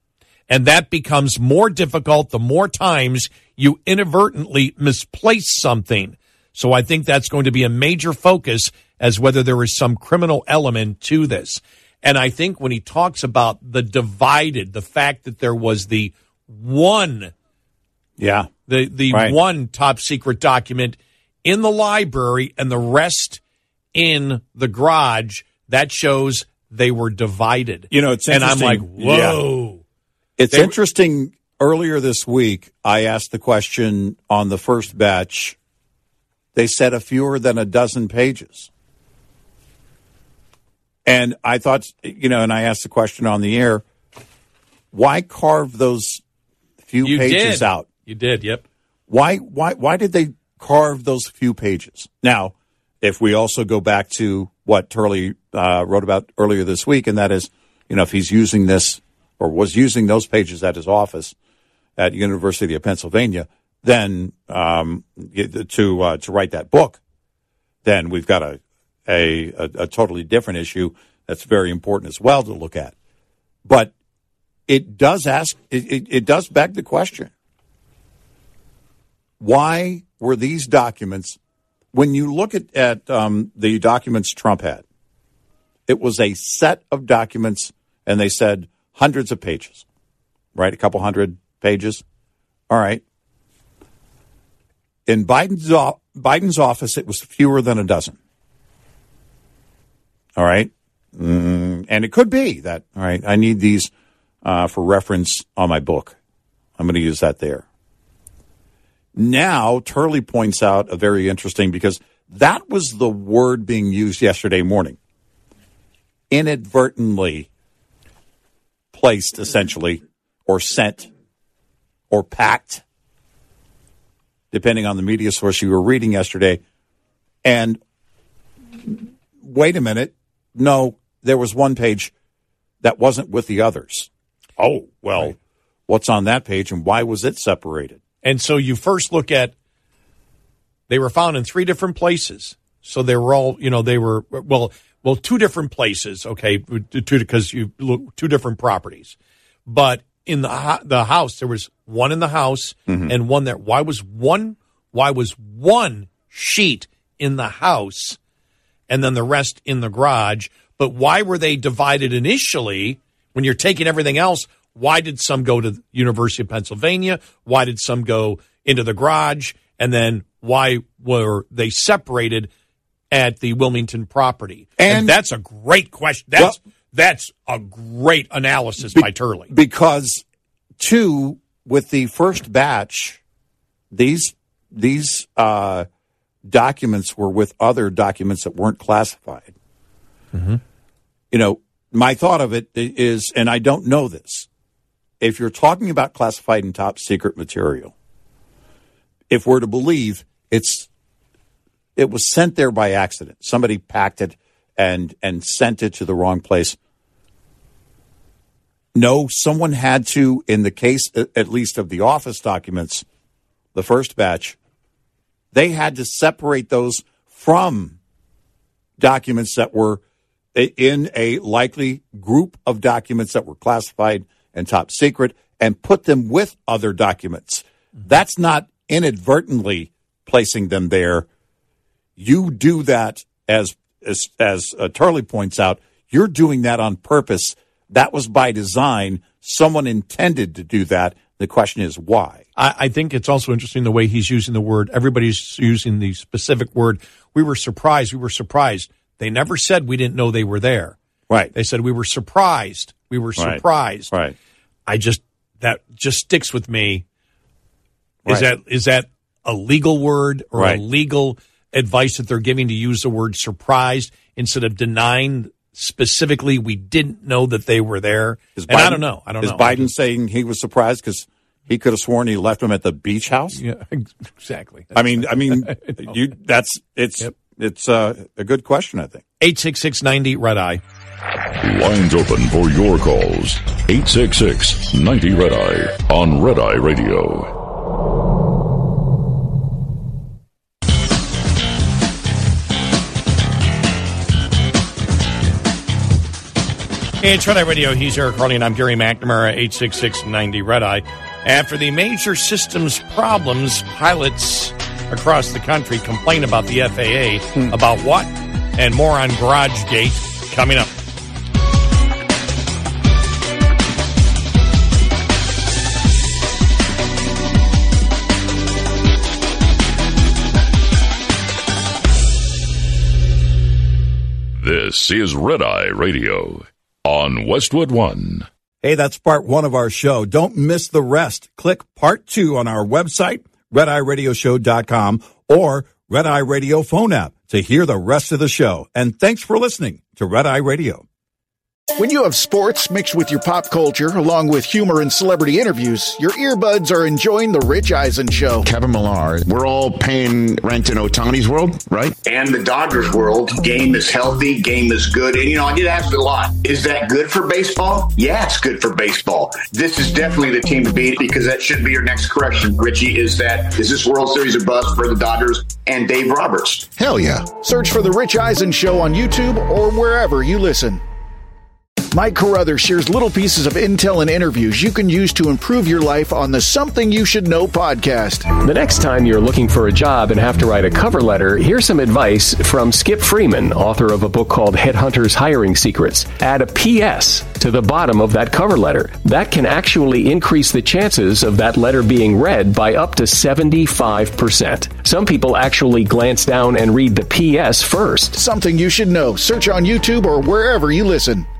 And that becomes more difficult the more times you inadvertently misplace something. So I think that's going to be a major focus as whether there is some criminal element to this. And I think when he talks about the divided, the fact that there was the one, yeah, the, the right. one top secret document in the library and the rest in the garage, that shows they were divided. You know, it's and I'm like, interesting. whoa. Yeah. It's They were- interesting earlier this week, I asked the question on the first batch. They said a fewer than a dozen pages. And I thought, you know, and I asked the question on the air, why carve those few You pages did. out? You did, yep. Why, why, why did they carve those few pages? Now, if we also go back to what Turley uh, wrote about earlier this week, and that is, you know, if he's using this or was using those pages at his office at University of Pennsylvania, then um, to uh, to write that book, then we've got a, a a a totally different issue that's very important as well to look at. But it does ask, it, it, it does beg the question: why were these documents? When you look at at um, the documents Trump had, it was a set of documents, and they said hundreds of pages, right? A couple hundred pages. All right. In Biden's Biden's office, it was fewer than a dozen. All right. Mm, and it could be that, all right, I need these uh, for reference on my book. I'm going to use that there. Now, Turley points out a very interesting, because that was the word being used yesterday morning. Inadvertently placed, essentially, or sent, or packed, depending on the media source you were reading yesterday. And wait a minute. No, there was one page that wasn't with the others. Oh, well, right. What's on that page and why was it separated? And so you first look at, they were found in three different places. So they were all, you know, they were, well, well, two different places, okay, two, because you look, two different properties. But in the the house, there was one in the house mm-hmm. and one there. Why was one, why was one sheet in the house and then the rest in the garage? But why were they divided initially when you're taking everything else? Why did some go to the University of Pennsylvania? Why did some go into the garage? And then why were they separated at the Wilmington property? And, and that's a great question. That's well, that's a great analysis be, by Turley. Because, two, with the first batch, these these uh, documents were with other documents that weren't classified. Mm-hmm. You know, my thought of it is, and I don't know this, if you're talking about classified and top secret material, if we're to believe it's it was sent there by accident, somebody packed it and and sent it to the wrong place. No, someone had to, in the case at least of the office documents, the first batch, they had to separate those from documents that were in a likely group of documents that were classified and top secret and put them with other documents. That's not inadvertently placing them there. You do that, as as, as uh, Turley points out, you're doing that on purpose. That was by design. Someone intended to do that. The question is why. I, I think it's also interesting the way he's using the word. Everybody's using the specific word. We were surprised. We were surprised. They never said we didn't know they were there. Right. They said we were surprised. We were surprised. Right. right. I just, that just sticks with me. Is Right. that is that a legal word or Right. a legal advice that they're giving to use the word surprised instead of denying specifically we didn't know that they were there? Is and Biden, I don't know. I don't is know. Biden saying he was surprised because he could have sworn he left him at the beach house? Yeah, exactly. I mean, I mean, you. That's it's Yep. it's uh, a good question, I think. eight six six ninety Red Eye. Lines open for your calls. eight six six ninety Red Eye on Red Eye Radio. Hey, it's Red Eye Radio. He's Eric Harley, and I'm Gary McNamara, eight six six ninety Red Eye. After the major systems problems, pilots across the country complain about the F A A. Hmm. About what? And more on GarageGate coming up. This is Red Eye Radio on Westwood One. Hey, that's part one of our show. Don't miss the rest. Click part two on our website, red eye radio show dot com, or Red Eye Radio phone app to hear the rest of the show. And thanks for listening to Red Eye Radio. When you have sports mixed with your pop culture, along with humor and celebrity interviews, your earbuds are enjoying The Rich Eisen Show. Kevin Millar, we're all paying rent in Ohtani's world, right? And the Dodgers world. Game is healthy, game is good. And, you know, I get asked a lot, is that good for baseball? Yeah, it's good for baseball. This is definitely the team to beat, because that should be your next correction, Richie, is that, is this World Series a bust for the Dodgers and Dave Roberts? Hell yeah. Search for The Rich Eisen Show on YouTube or wherever you listen. Mike Carruthers shares little pieces of intel and interviews you can use to improve your life on the Something You Should Know podcast. The next time you're looking for a job and have to write a cover letter, here's some advice from Skip Freeman, author of a book called Headhunters Hiring Secrets. Add a P S to the bottom of that cover letter. That can actually increase the chances of that letter being read by up to seventy-five percent. Some people actually glance down and read the P S first. Something You Should Know. Search on YouTube or wherever you listen.